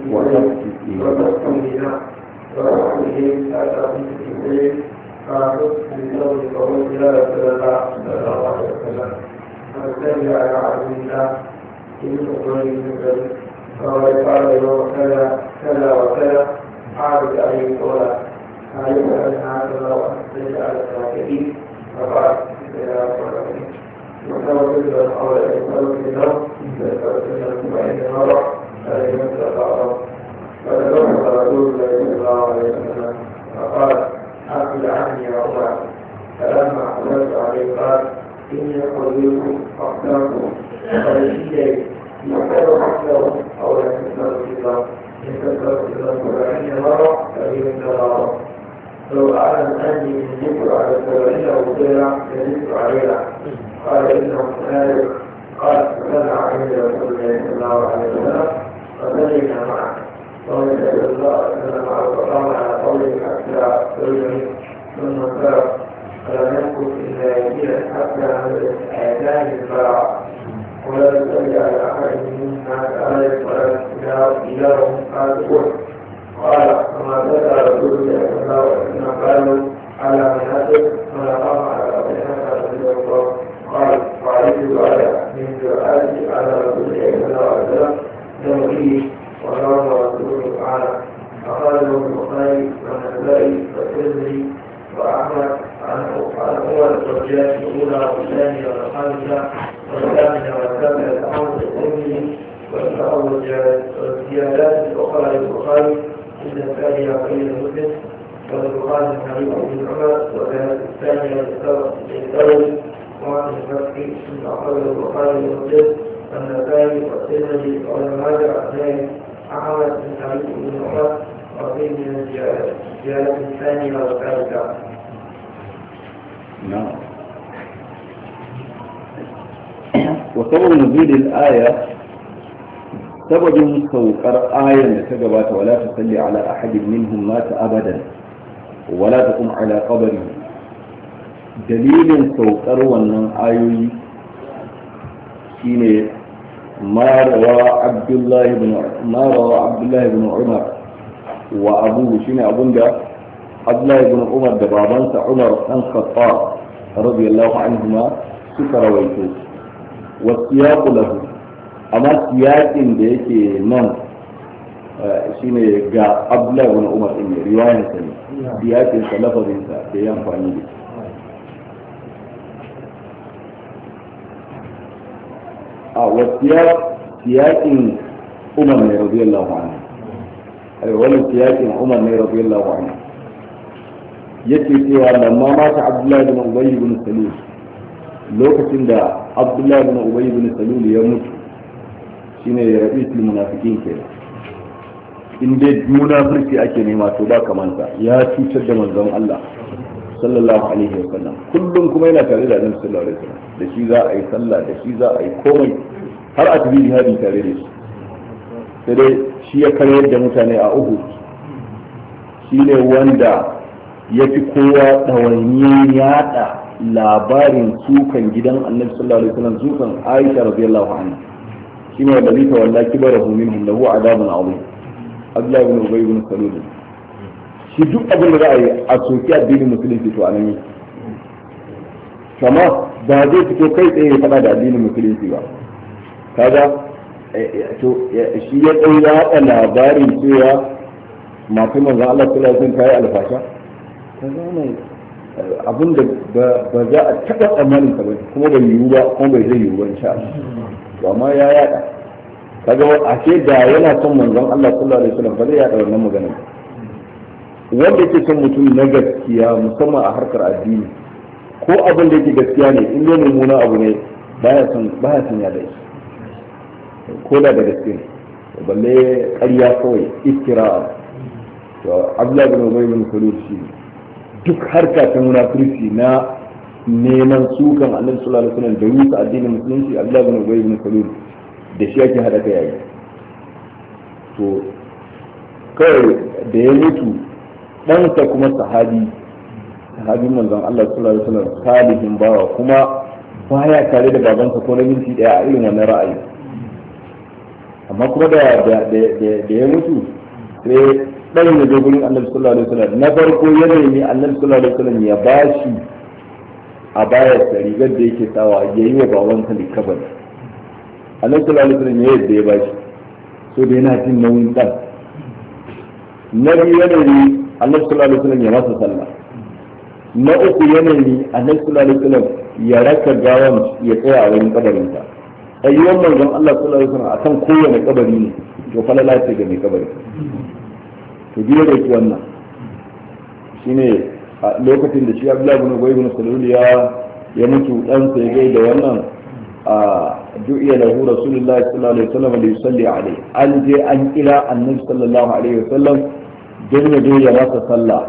وقفت بنا ورفعت اليه حتى قمت اليه فاخذت بثوب فقلت يا رسول الله صلى الله عليه وسلم فاستمع على عبد الله ابن ابي بن سلول فقال له كذا كذا وكذا عارف أي قولا عليك أن هذا وأنت على الكافرين فقال يا رسول وتوكل القول يتوكل له يتوكل المؤمن مرة فلم يستطع فلم رسول الله صلى الله عليه وسلم فقال أقل عني يا عمر فلما أقبلت عليه قال إني قلت أخبركم فلشيء يحتاج حقه أو يتكلم في الله يتكلم في الله سبعين مرة فإن الله لو أعلم أني يذكر على سبعين أو غيره يذكر عليها قال إنه مالك قال فسمع عند رسول الله صلى الله عليه وسلم فسلم معه ونسأل الله أن مع القرآن على قوله حتى ترجمه ثم انصرف فلم يمكث إلا يسيرا حتى نزلت آيتان البراء ولا يصلي على أحد منهم آية ولا إلههم قال قال وما بدأ رسول الله صلى الله عليه وسلم قالوا على مناسك ولا قام على أبيها رضي الله قال وعليك على من دعائي على رسول الله صلى الله عليه وسلم نبيه ونرى رسوله تعالى فقال له البخاري والنسائي والترمذي وأحمد عن عمر الزوجات الأولى والثانية والخامسة والثامنة والسابعة الأمر الترمذي والأول والزيادات الأخرى للبخاري إن الثانية قيل مسلم والبخاري من حديث ابن عمر وكانت الثانية للثوري وعن الفتح ثم أخرج البخاري ومسلم والنسائي والترمذي وابن ماجه الثاني أحمد من حديث ابن عمر وفيه من الزيادة الثانية والثالثة نعم. وسبب نزول الآية سبب سوكر آية تجبات ولا تصلي على أحد منهم مات أبدا ولا تقم على قبره دليل سوكر وأن آية شيني ما روى عبد الله بن ما روى عبد الله بن عمر وأبوه شيني أبوه عبد الله بن عمر دبابان عمر بن الخطاب رضي الله عنهما سكر ويتو والسياق له أما سياق ديكي نم شيني جاء عبد الله بن عمر إن رواية سنة سياق سلفة بنسا بيان فانيدي والسياق سياق عمر رضي الله عنه ولا سياق عمر رضي الله عنه yake cewa lamma mata Abdullahi bin Ubay bin Salul lokacin da Abdullahi bin Ubay bin Salul ya mutu shine rabiul munafiqin kenan in dai munafiki ake nema to ba kaman sa ya cutar da manzon Allah sallallahu alaihi wasallam kullum kuma yana tare da Annabi sallallahu alaihi wasallam da shi za a yi sallah da shi za a yi komai har a tafi jihadi tare da shi sai dai shi ya karyar da mutane a Uhud shine wanda ya fi kowa ɗawainiyar yaɗa labarin sukan gidan annabi sallallahu alaihi wasallam sukan aisha radiyallahu anha shine wanda zai tawalla kibarahu minhum lahu adabun azim abdullahi ibn ubay ibn salul shi duk abin da za a yi a soki addinin musulunci to anan yake kama ba zai fito kai tsaye ya faɗa da addinin musulunci ba kaga to shi ya ɗau yaɗa labarin cewa mafi manzon Allah sallallahu alaihi wasallam kai alfasha ka zama abin da ba za a taɓa tsammanin ka ba kuma bai yiwu ba kuma bai zai yiwu ba insha Allah to amma ya yada kaga a ce da yana son manzon Allah sallallahu alaihi wasallam ba zai yada wannan magana wanda yake son mutum na gaskiya musamman a harkar addini ko abin da yake gaskiya ne in dai mummuna abu ne baya son baya son yada shi ko da da gaskiya ne balle ƙarya kawai iftira to Abdullah bin Ubay bin Salul shi duk harka ta munafurci na neman sukan annabi sallallahu alaihi wasallam da rusa addinin musulunci Abdullah bin Ubay bin Salul da shi yake hada kai yayi to kai da ya mutu ɗansa kuma sahabi sahabin manzon Allah sallallahu alaihi wasallam salihin bawa kuma baya tare da babansa ko na minti daya a irin wannan ra'ayi amma kuma da da da ya mutu sai dan ya zo gurin annabi sallallahu alaihi wasallam na farko ya nemi annabi sallallahu alaihi wasallam ya bashi a baya da rigar da yake sawa ya yi wa babansa likabari annabi sallallahu alaihi wasallam ya yadda ya bashi so da yana jin nauyin dan na biyu ya nemi annabi sallallahu alaihi wasallam ya masa sallah na uku ya nemi annabi sallallahu alaihi wasallam ya raka gawan ya tsaya a wurin kabarinsa ayyuwan manzon Allah sallallahu alaihi wasallam akan kowane kabari ne to falala ce ga mai kabari to biyo da ki wannan shine a lokacin da shi Abdullah ibn Ubay ibn Salul ya ya mutu dan sai gai da wannan a du'iya lahu Rasulullahi sallallahu alaihi wasallam da yusalli alaihi an je an kira annabi sallallahu alaihi wasallam dan ya zo ya masa sallah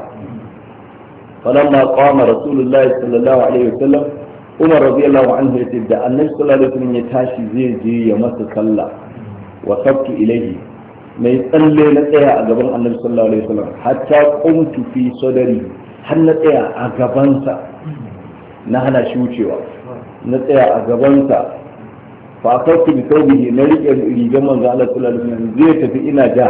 falamma qama Rasulullahi sallallahu alaihi wasallam Umar radiyallahu anhu yace da annabi sallallahu alaihi wasallam ya tashi zai je ya masa sallah wa sabtu ilaihi mai tsalle na tsaya a gaban annabi sallallahu alaihi wasallam hatta qumtu fi sadri har na tsaya a gabansa na hana shi wucewa na tsaya a gabansa fa akautu bi thawbihi na rike rigar manzo Allah sallallahu alaihi wasallam zai tafi ina ja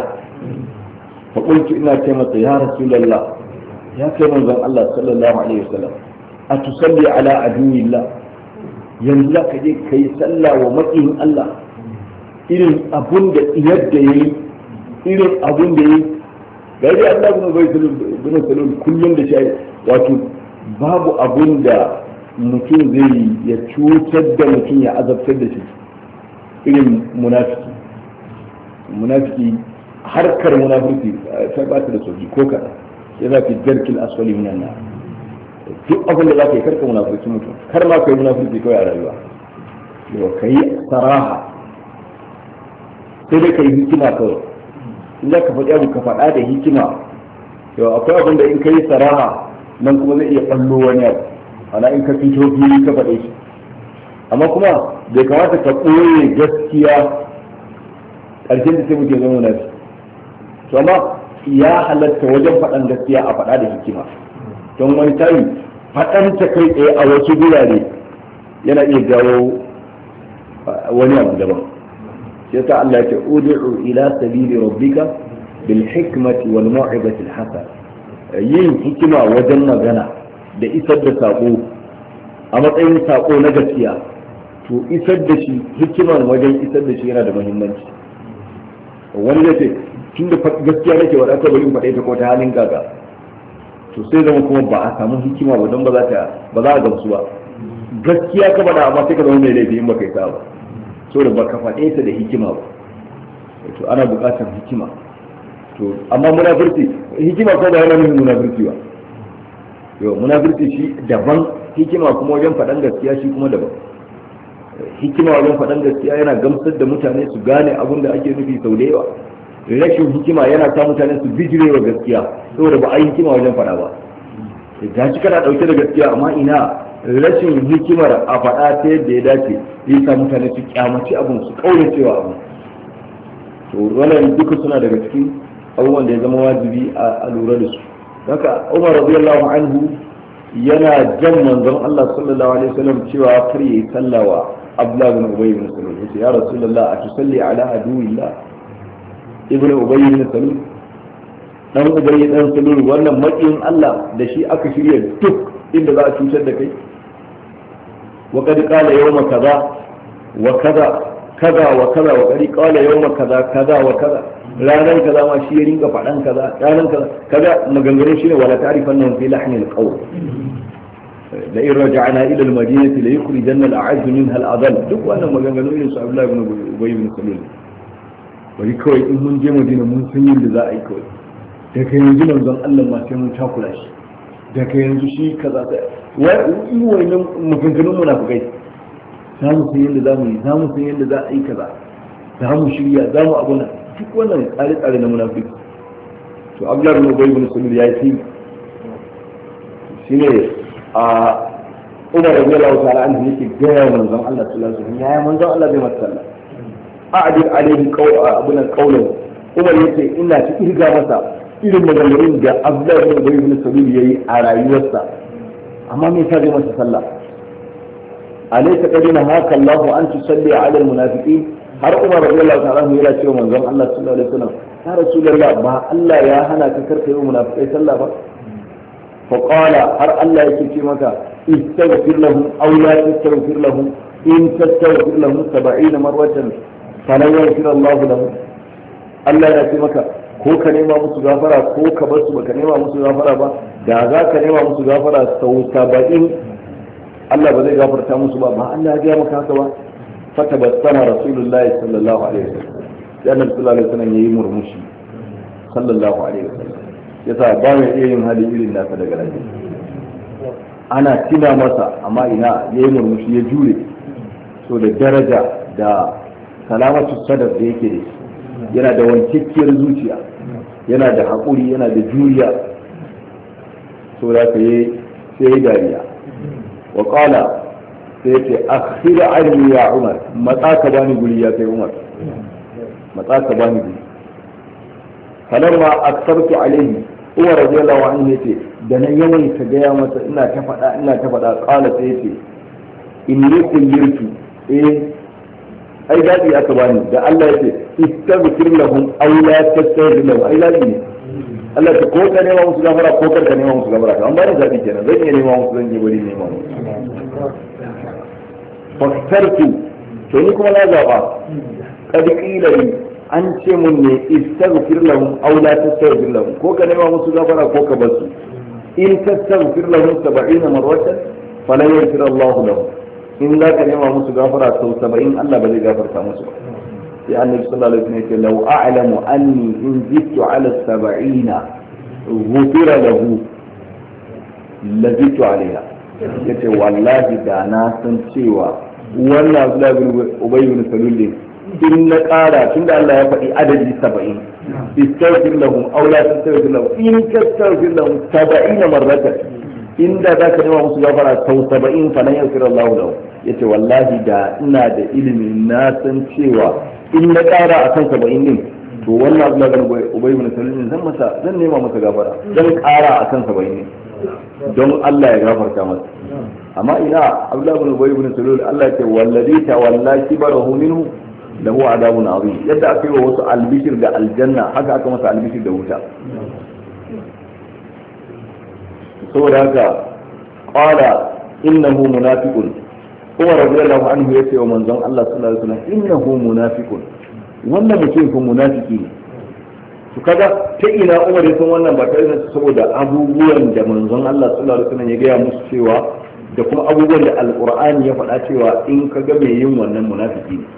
fa qultu ina ce masa ya rasulullah ya kai manzo Allah sallallahu alaihi wasallam atusalli ala aduwillah yanzu za ka je kai sallah wa maƙiyin Allah irin abun da yadda yayi irin abun da yayi gari Allah bin Ubay bin Salul kullum da shi wato babu abun da mutum zai ya cutar da mutum ya azabtar da shi irin munafiki munafiki harkar munafiki ta ba ta da sauki ko kaɗan ya za ki jarkil asfali minan na duk abin da za ka yi karka munafiki mutum kar ma ka yi munafiki kawai a rayuwa yau ka yi saraha sai dai ka yi hikima kawai in za ka faɗi abu ka faɗa da hikima yau akwai abin da in ka yi saraha nan kuma zai iya ɓallo wani abu ana in ka fito fili ka faɗe shi. Amma kuma bai kamata ka ɓoye gaskiya ƙarshen da sai muke zama na to amma ya halatta wajen faɗan gaskiya a faɗa da hikima, don wani tayi faɗan ta kai tsaye a wasu gurare yana iya jawo wani abu daban. sai ta Allah ya ce ud'u ila sabili rabbika bil hikmati wal mau'izati al hasana, yin hikima wajen magana da isar da sako a matsayin sako na gaskiya, to isar da shi hikiman wajen isar da shi yana da muhimmanci. wani zai ce tun da gaskiya nake wa ɗaka bari in faɗe ta ko ta halin gaga, to sai zama kuma ba a samu hikima ba, don ba za ta ba za a gamsu ba. gaskiya ka faɗa amma sai ka zama mai laifi in baka yi sa ba, saboda ba ka faɗe ta da hikima ba. to ana buƙatar hikima. to amma munafurci hikima ko ba yana nufin munafurci ba. yau munafurci shi daban, hikima kuma wajen faɗan gaskiya shi kuma daban. hikima wajen faɗan gaskiya yana gamsar da mutane su gane abin da ake nufi sau da yawa. rashin hikima yana sa mutane su bijire wa gaskiya saboda ba a yi hikima wajen faɗa ba. ga shi kana ɗauke da gaskiya amma ina rashin hikimar a faɗa ta yadda ya dace ya sa mutane su kyamaci abin, su kaure cewa abin. to wannan duka suna daga cikin abubuwan da ya zama wajibi a lura da su. haka Umar radiyallahu anhu yana jan manzon Allah sallallahu alaihi wasallam cewa kar yi sallawa Abdullah bin Ubay bin Salul. yace ya Rasulullah a tusalli ala aduwillah ibnu Ubay bin Salul, dan Ubay dan Salul wannan makiyin Allah da shi aka shirya duk inda za a cutar da kai. wa qad qala yawma kaza wa kaza kaza wa kaza wa qad qala yawma kaza kaza wa kaza, ranar kaza ma shi ya rinka faɗan kaza, ranar kaza kaza maganganun shi ne wala ta'rifanna fi lahni al-qawl la in raja'na ila al-madinati la yukhrijanna al-a'azz minha al-adall. duk wannan maganganun ne su Abdullah ibn Ubay ibn Salul. bari kawai in mun je Madina mun san yadda za a yi kawai, da kai yanzu manzon Allah ma sai mun takura shi, da kai yanzu shi kaza sai wai in wannan maganganun munafikai za mu san yadda za mu yi, za mu san yadda za a yi kaza, za mu shirya, za mu abuna, duk wannan tsare-tsare na munafiki. to Abdullah ibn Ubay ibn Salul ya yi shine a Umar radiyallahu ta'ala anhu yake gaya manzon Allah sallallahu alaihi wasallam, ya manzon Allah bai masa sallah a'dil alaihi qawl abuna qawlan. Umar yace ina ta irga masa irin maganganun da Abdullah ibn Ubay ibn Salul yayi a rayuwarsa, amma me yasa bai masa sallah? alaysa qadina haka Allah an tusalli ala al-munafiqin. har Umar radiyallahu ta'ala anhu yana cewa manzon Allah sallallahu alaihi wasallam, ya rasulullah ba Allah ya hana ka karkai wa munafikai sallah ba? fa qala har Allah yake ce maka istaghfir lahum aw la tastaghfir lahum in tastaghfir lahum sab'ina marratan falan yaghfir Allah lahum. Allah ya ce maka ko ka nema musu gafara ko ka bar su baka nema musu gafara ba, da za ka nema musu gafara sau saba'in Allah ba zai gafarta musu ba. ba Allah ya ga maka haka ba? fatabassama rasulullahi sallallahu alaihi wasallam, ya nabi sallallahu alaihi wasallam yayi murmushi sallallahu alaihi wasallam. yasa ba mai iya yin hali irin nasa daga nan, ana tina masa amma ina yayi murmushi ya jure, so da daraja da salamatu sadar da yake da shi, yana da wancakkiyar zuciya, yana da haƙuri, yana da juriya, so da ka yi sai dariya. wa qala sai ce akhira anni ya Umar, matsa ka bani guri ya kai Umar, matsa ka bani guri. falamma aksartu alaihi, Umar radiyallahu anhu yace da nan yawan ka gaya masa ina ta faɗa ina ta faɗa qala sai yace inni kullirtu, eh ai dadi aka bani da Allah yace istaghfir lahum aw la tastaghfir lahum, ai dadi ne Allah ta ko ka nema musu gafara ko kar ka nema musu gafara, an bani dadi kenan, zan iya nema musu, zan je bari nema musu. fastartu, to ni kuma na zaba kad qila li, an ce mun ne istaghfir lahum aw la tastaghfir lahum, ko ka nema musu gafara ko ka basu. in tastaghfir lahum sab'ina marratan falan yaghfir Allah lahum, in za ka nema musu gafara sau saba'in Allah ba zai gafarta musu ba. sai annabi sallallahu alaihi wasallam ya ce law a'lamu anni in zittu ala sab'ina ghufira lahu la zittu alaiha. yace wallahi da na san cewa wannan Abdullah bin Ubay bin Salul din in na ƙara, tunda Allah ya faɗi adadi saba'in, istaghfir lahum aw la tastaghfir lahum in tastaghfir lahum sab'ina marratan, inda za ka nema musu gafara sau saba'in fa lan yaghfir Allahu lahu yace wallahi da ina da ilimi na san cewa in na ƙara akan saba'in din to wannan Abdullah bin Ubay ibn Salul zan masa zan nema masa gafara zan ƙara akan saba'in din don Allah ya gafarta masa amma ina Abdullah bin Ubay ibn Salul Allah ya ce wallazi tawalla kibarahu minhu lahu adabun azim yadda aka yi wa wasu albishir da aljanna haka aka masa albishir da wuta saboda haka qala innahu munafiqun Umar radiyallahu anhu yace wa manzon Allah sallallahu alaihi wasallam innahu munafiqun wannan mutum ko munafiki ne to kaga ta ina Umar ya san wannan ba tare da saboda abubuwan da manzon Allah sallallahu alaihi wasallam ya gaya musu cewa da kuma abubuwan da alqur'ani ya faɗa cewa in kaga mai yin wannan munafiki ne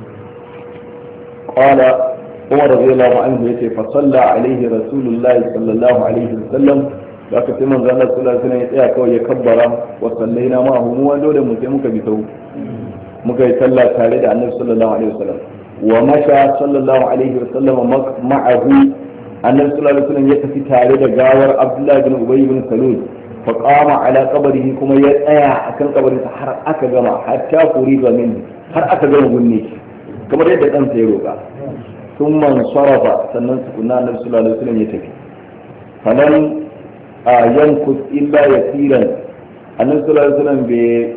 qala Umar radiyallahu anhu yace fa salla alaihi rasulullahi sallallahu alaihi wasallam da aka sai manzo Allah sallallahu alaihi wasallam ya tsaya kawai ya kabbara wa sallaina ma hu mu wando da mu sai muka bi sau muka yi sallah tare da Annabi sallallahu alaihi wasallam wa masha sallallahu alaihi wasallam ma'ahu Annabi sallallahu alaihi wasallam ya tafi tare da gawar Abdullah bin Ubay bin Salul fa qama ala qabrihi kuma ya tsaya akan kabarin sa har aka gama hatta furiga min har aka gama gunne kamar yadda dan sai roka thumma sarafa sannan sukunna Annabi sallallahu alaihi wasallam ya tafi falan a yankus illa yasiran annabi sallallahu alaihi wasallam bai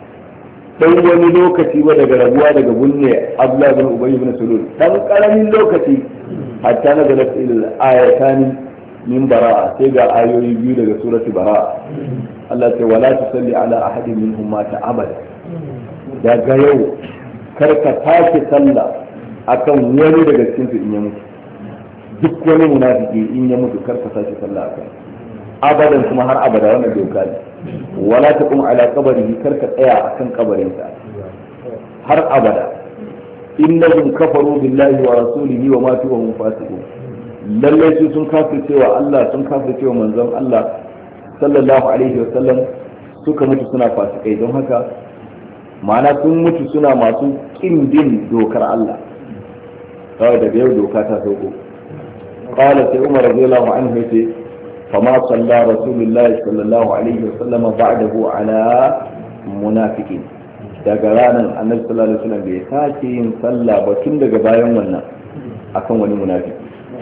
dan wani lokaci ba daga rabuwa daga gunne Abdullah bin Ubay bin Salul dan karamin lokaci hatta na ga ilal ayatan min bara'a sai ga ayoyi biyu daga surati bara'a Allah ce wala tusalli ala ahadin minhum mata abada daga yau karka tashi sallah akan wani daga cikin su in ya mutu duk wani munafiki in ya mutu karka tashi sallah akan abadan kuma har abada wannan doka ne wala taqum ala qabrihi karka tsaya akan kabarinsa har abada innahum kafaru billahi wa rasulihi wa matu wa hum fasiqun lalle su sun kafirce wa Allah sun kafirce wa manzon Allah sallallahu alaihi wa sallam suka mutu suna fasikai don haka ma'ana sun mutu suna masu kin bin dokar Allah kawai daga yau doka ta sauko qala sai Umar radiyallahu anhu yace فما صلى رسول الله صلى الله عليه وسلم بعده على منافق daga ranar annabi sallallahu alaihi wasallam bai sake yin sallah ba tun daga bayan wannan akan wani munafiki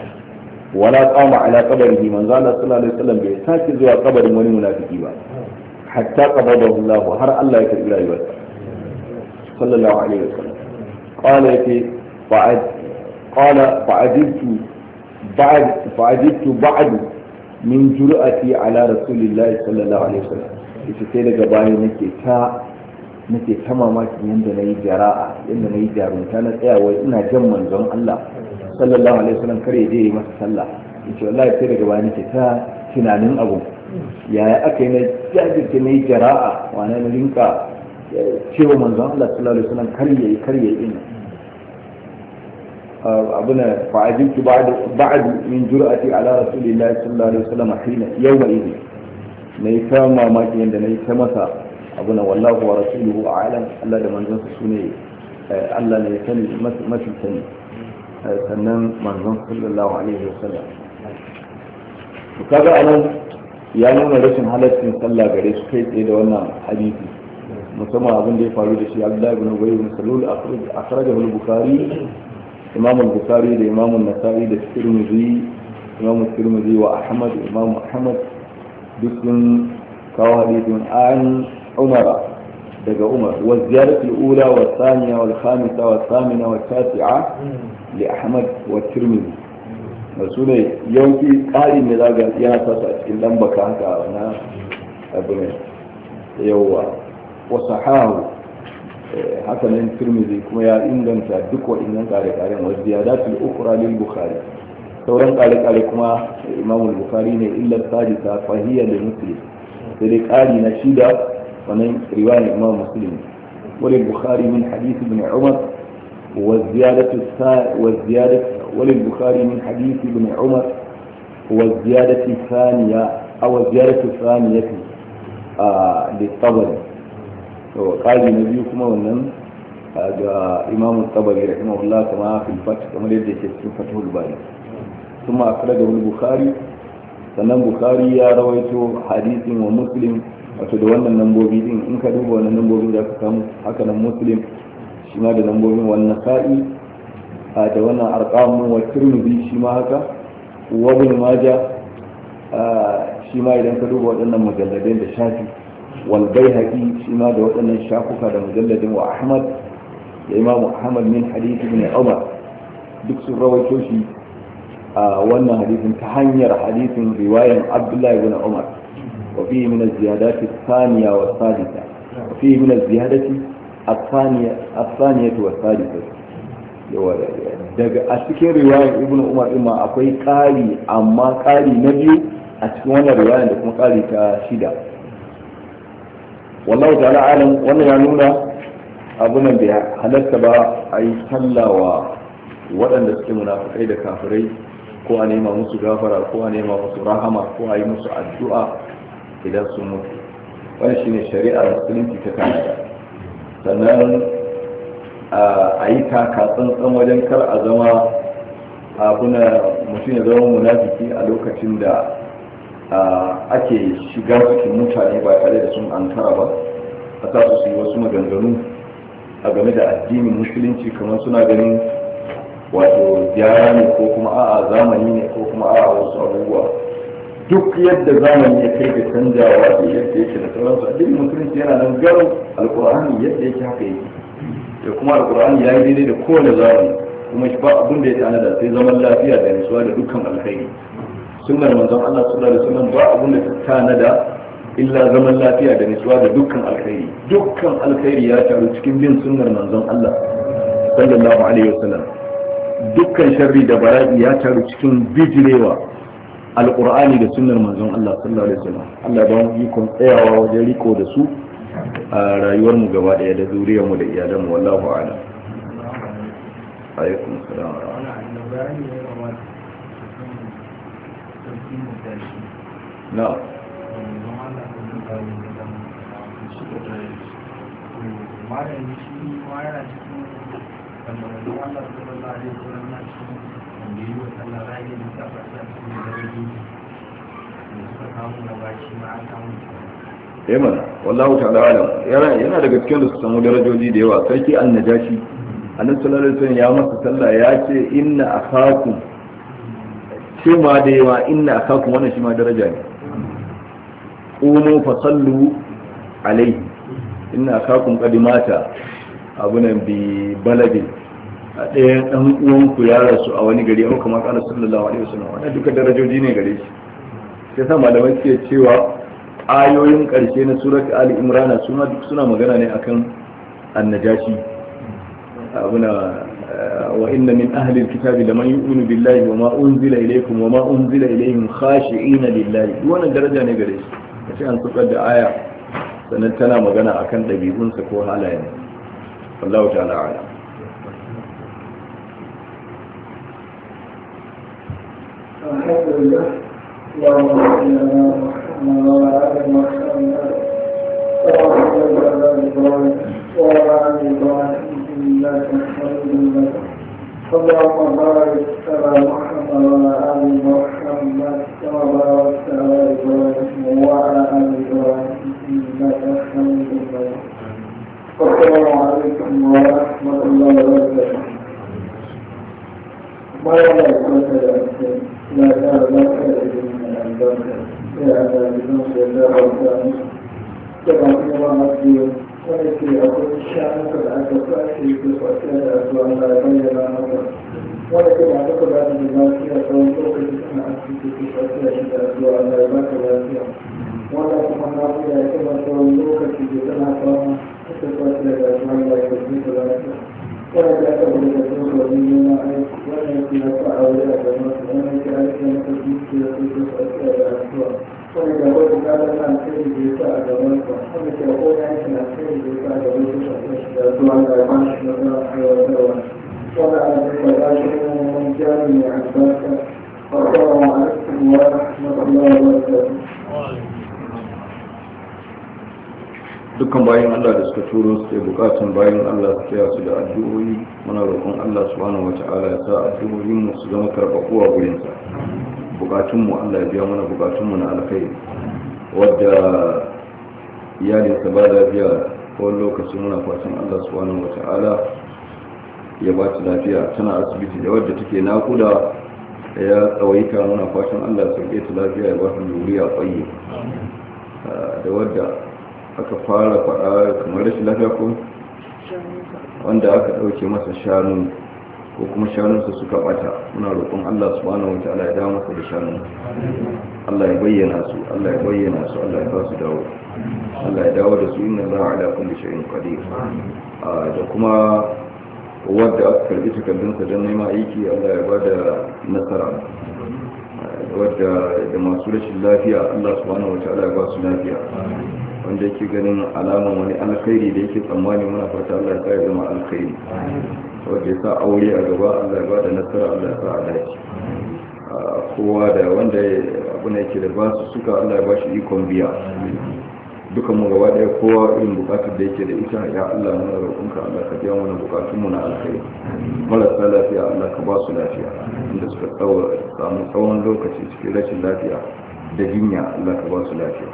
wala qama ala qabrihi manzo Allah sallallahu alaihi wasallam bai sake zuwa kabarin wani munafiki ba hatta qabadahu Allah har Allah ya karbi rayuwarsa sallallahu alaihi wasallam qala yake fa'ad qala fa'adtu ba'd fa'adtu ba'd min jur'ati ala rasulillahi sallallahu alaihi wasallam ita sai daga baya nake ta nake ta mamakin yanda nayi jara'a yanda nayi jarunta na tsaya wai ina jan manzon Allah sallallahu alaihi wasallam kare je yi masa sallah yace wallahi sai daga baya nake ta tunanin abu yaya aka yi na jajirce nayi jara'a wani na rinka cewa manzon Allah sallallahu alaihi wasallam kare yayi kare yayi ina abuna fa'ajibtu ba'd ba'd min jur'ati ala rasulillahi sallallahu alaihi wasallam hina yawma idin nayi ta mamaki yanda nayi ta masa abuna wallahu wa rasuluhu a'lam Allah da manzon sa sune Allah ne ya sani mafi sani sannan manzon sallallahu alaihi wasallam to kaga anan ya nuna rashin halaccin sallah gare su kai tsaye da wannan hadisi musamman abin da ya faru da shi Abdullah ibn Ubay ibn Salul akhrajahu al-Bukhari imam al-Bukhari da imam an-Nasa'i da Tirmidhi imam Tirmidhi wa Ahmad imam Ahmad duk sun kawo hadisin an Umar daga Umar wa ziyaratu al-ula wa thaniya wal khamisa wa thamina wa tasi'a li Ahmad wa Tirmidhi wasu ne yawanci ƙarin ne zaga yana sa a cikin dan baka haka na abu ne yawa wa sahahu haka nan Tirmidhi kuma ya inganta duk waɗannan ƙare-ƙaren wa ziyadatul ukhra lil Bukhari sauran ƙare-ƙare kuma Imam al-Bukhari ne illa sadisa fa hiya li Muslim sai dai ƙari na shida wannan riwayar Imam Muslim wal Bukhari min hadith ibn Umar wa ziyadatu wa ziyadatu wal Bukhari min hadith ibn Umar wa ziyadatu thaniya aw ziyadatu thaniyati li Tabari to kaji na biyu kuma wannan ga Imam Tabari rahimahullah kama fil fath kamar yadda yake cikin Fathul Bari kuma akhrajahu al-Bukhari sannan bukhari ya rawaito hadisin wa muslim wato da wannan lambobi din in ka duba wannan lambobin za ka samu haka nan muslim shi ma da lambobin wannan sa'i da wannan arqamun wa tirmidhi shi ma haka wa ibn majah shi ma idan ka duba waɗannan mujalladin da shafi wal baihaqi shi ma da waɗannan shafuka da mujalladin wa ahmad da imamu ahmad min hadith ibn umar duk sun rawaito shi a wannan hadisin ta hanyar hadisin riwayan abdullahi ibn umar wa fihi min az-ziyadati ath-thaniya wa ath-thalitha wa fihi min az-ziyadati ath-thaniya ath-thaniyah wa ath-thalithah yawa daga a cikin riwayan ibn umar din ma akwai ƙari amma ƙari na biyu a cikin wannan riwayan da kuma ƙari ta shida wallahu ta'ala alam wannan ya nuna abunan da halatta ba a yi sallawa waɗanda suke munafikai da kafirai ko a nema musu gafara ko a nema musu rahama ko a yi musu addu'a idan sun mutu wani shine shari'ar musulunci ta kanada sannan a yi taka tsantsan wajen kar a zama abuna mutum ya zama munafiki a lokacin da ake shiga cikin mutane ba tare da sun ankara ba a sa su yi wasu maganganu a game da addinin musulunci kamar suna ganin wato gyara ne ko kuma a'a zamani ne ko kuma a'a wasu abubuwa duk yadda zamani ya kai da canjawa da yadda yake da sauransu addinin musulunci yana nan garau alkur'ani yadda yake haka yake da kuma alkur'ani ya yi daidai da kowane zamani kuma ba abin da ya tanada sai zaman lafiya da nutsuwa da dukkan alkhairi sunnar manzon Allah sallallahu alaihi wasallam ba abin da ta tanada illa zaman lafiya da nutsuwa da dukkan alkhairi dukkan alkhairi ya taru cikin bin sunnar manzon Allah sallallahu alaihi wasallam dukkan sharri da bala'i ya taru cikin bijirewa alqur'ani da sunnar manzon Allah sallallahu alaihi wasallam Allah ba mu ikon tsayawa wajen riko da su a rayuwar mu gaba daya da zuriyar mu da iyalan mu wallahu a'lam alaikum assalam na'am ya mana wallahu ta'ala alam yana daga cikin da su samu darajoji da yawa sarki annajashi annabi sallallahu alaihi wasallam ya masa sallah ya ce inna akhakum ce ma da yawa inna akhakum wannan shi ma daraja ne qumu fa sallu alaihi inna akhakum qad mata abunan bi baladin a ɗaya ɗan uwanku ya rasu a wani gari au kamar kana sallallahu alaihi wasallam wannan duka darajoji ne gare shi sai sa malamai suke cewa ayoyin ƙarshe na surat ali imran suna duk suna magana ne akan annajashi abuna wa inna min ahli alkitabi laman yu'minu billahi wa ma unzila ilaykum wa ma unzila ilayhim khashi'ina lillahi wannan daraja ne gare shi sai an tsukar da aya sannan tana magana akan dabi'unsa ko halayen wallahu ta'ala a'lam alhamdulillah اللهم صل على محمد وعلى ال محمد كما صليت على ابراهيم وعلى ال ابراهيم انك حميد مجيد اللهم بارك على محمد وعلى ال محمد كما باركت على ابراهيم وعلى ال ابراهيم انك حميد مجيد السلام عليكم ورحمه الله وبركاته ما يعلم لا زال لا خير من البركة لأن بنصر الله وكامل كما في الله مكتوب ولكن أقول الشأن قد أتفاك في قصة أسوأ لا بين نظر ولكن أعتقد أن الله فيها توقف أن أنت في قصة أسوأ لا بين فيها ولكن الله فيها كما توقف في جسنا فما قصة أسوأ لا يكفيك ذلك ولكن أعتقد أن الله مننا ولكن يقع ولاء ولكن أعتقد أن في قصة أسوأ ولكن أقول هذا كان كيف يساعد ولكن ولكن أقول أن كيف يساعد ولكن لا يمشي ولا حيوان ولا أعتقد من جاني عن ذلك والسلام عليكم ورحمة الله وبركاته dukkan bayan Allah da suka turo su ke bukatun bayan Allah su taya su da addu'o'i muna roƙon Allah subhanahu wata'ala ya sa addu'o'in mu su zama karɓaɓɓu a gurin sa bukatunmu Allah ya biya mana bukatunmu na alkhairi. Wadda iyalinsa ba lafiya kowane lokaci muna fatan Allah subhanahu wata'ala ya ba ta lafiya, tana asibiti. Da wadda take nakuda ya tsawaita muna fatan Allah ya sauke ta lafiya ya ba ta juriya tsaye. Da wadda aka fara faɗa kamar rashin lafiya ko wanda aka ɗauke masa shanu ko kuma shanunsa suka bata, muna roƙon Allah subhanahu wataala ya dawo masa da shanu. Allah ya bayyana su, Allah ya bayyana su, Allah ya ba su dawo, Allah ya dawo da su, inna Allah ala kulli shay'in qadir. Da kuma wanda aka karbi takardunsa don neman aiki, Allah ya ba da nasara. Wadda da masu rashin lafiya, Allah subhanahu wataala ya ba su lafiya. Wanda yake ganin alaman wani alkhairi da yake tsammani, muna fata Allah ya sa ya zama alkhairi. Wadda ya sa aure a gaba, Allah ya ba da nasara, Allah ya sa a dace. Kowa da wanda abu ne yake da ba su suka, Allah ya ba shi ikon biya. Dukan mu gaba daya kowa irin bukatar da yake da ita, ya Allah muna roƙonka, Allah ka biya mana bukatunmu na alkhairi. Marasa lafiya Allah ka ba su lafiya, inda suka samu tsawon lokaci cikin rashin lafiya da jinya, Allah ka ba su lafiya.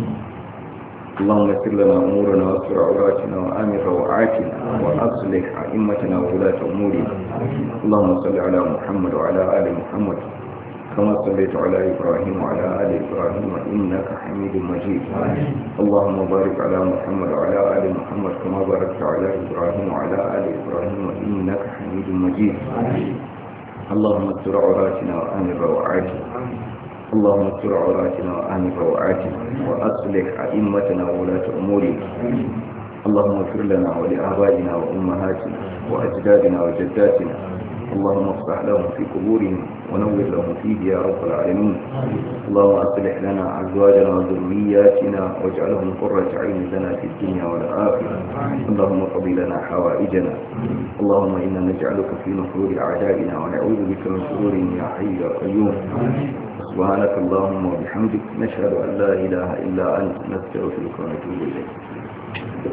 اللهم يسر لنا أمورنا واستر عوراتنا وآمن روعاتنا وأصلح أئمتنا وولاة أمورنا. اللهم صل على محمد وعلى آل محمد كما صليت على إبراهيم وعلى آل إبراهيم إنك حميد مجيد. اللهم بارك على محمد وعلى آل محمد كما باركت على إبراهيم وعلى آل إبراهيم إنك حميد مجيد. اللهم استر عوراتنا وآمن روعاتنا اللهم استر عوراتنا وآمن روعاتنا وأصلح أئمتنا وولاة أمورنا. اللهم اغفر لنا ولآبائنا وأمهاتنا وأجدادنا وجداتنا. اللهم افتح لهم في قبورهم ونور لهم فيه يا رب العالمين. اللهم أصلح لنا أزواجنا وذرياتنا واجعلهم قرة عين لنا في الدنيا والآخرة. اللهم قضي لنا حوائجنا. اللهم إنا نجعلك في نحور أعدائنا ونعوذ بك من شرورهم يا حي يا قيوم. سبحانك اللهم وبحمدك نشهد أن لا إله إلا أنت نستغفرك ونتوب إليك.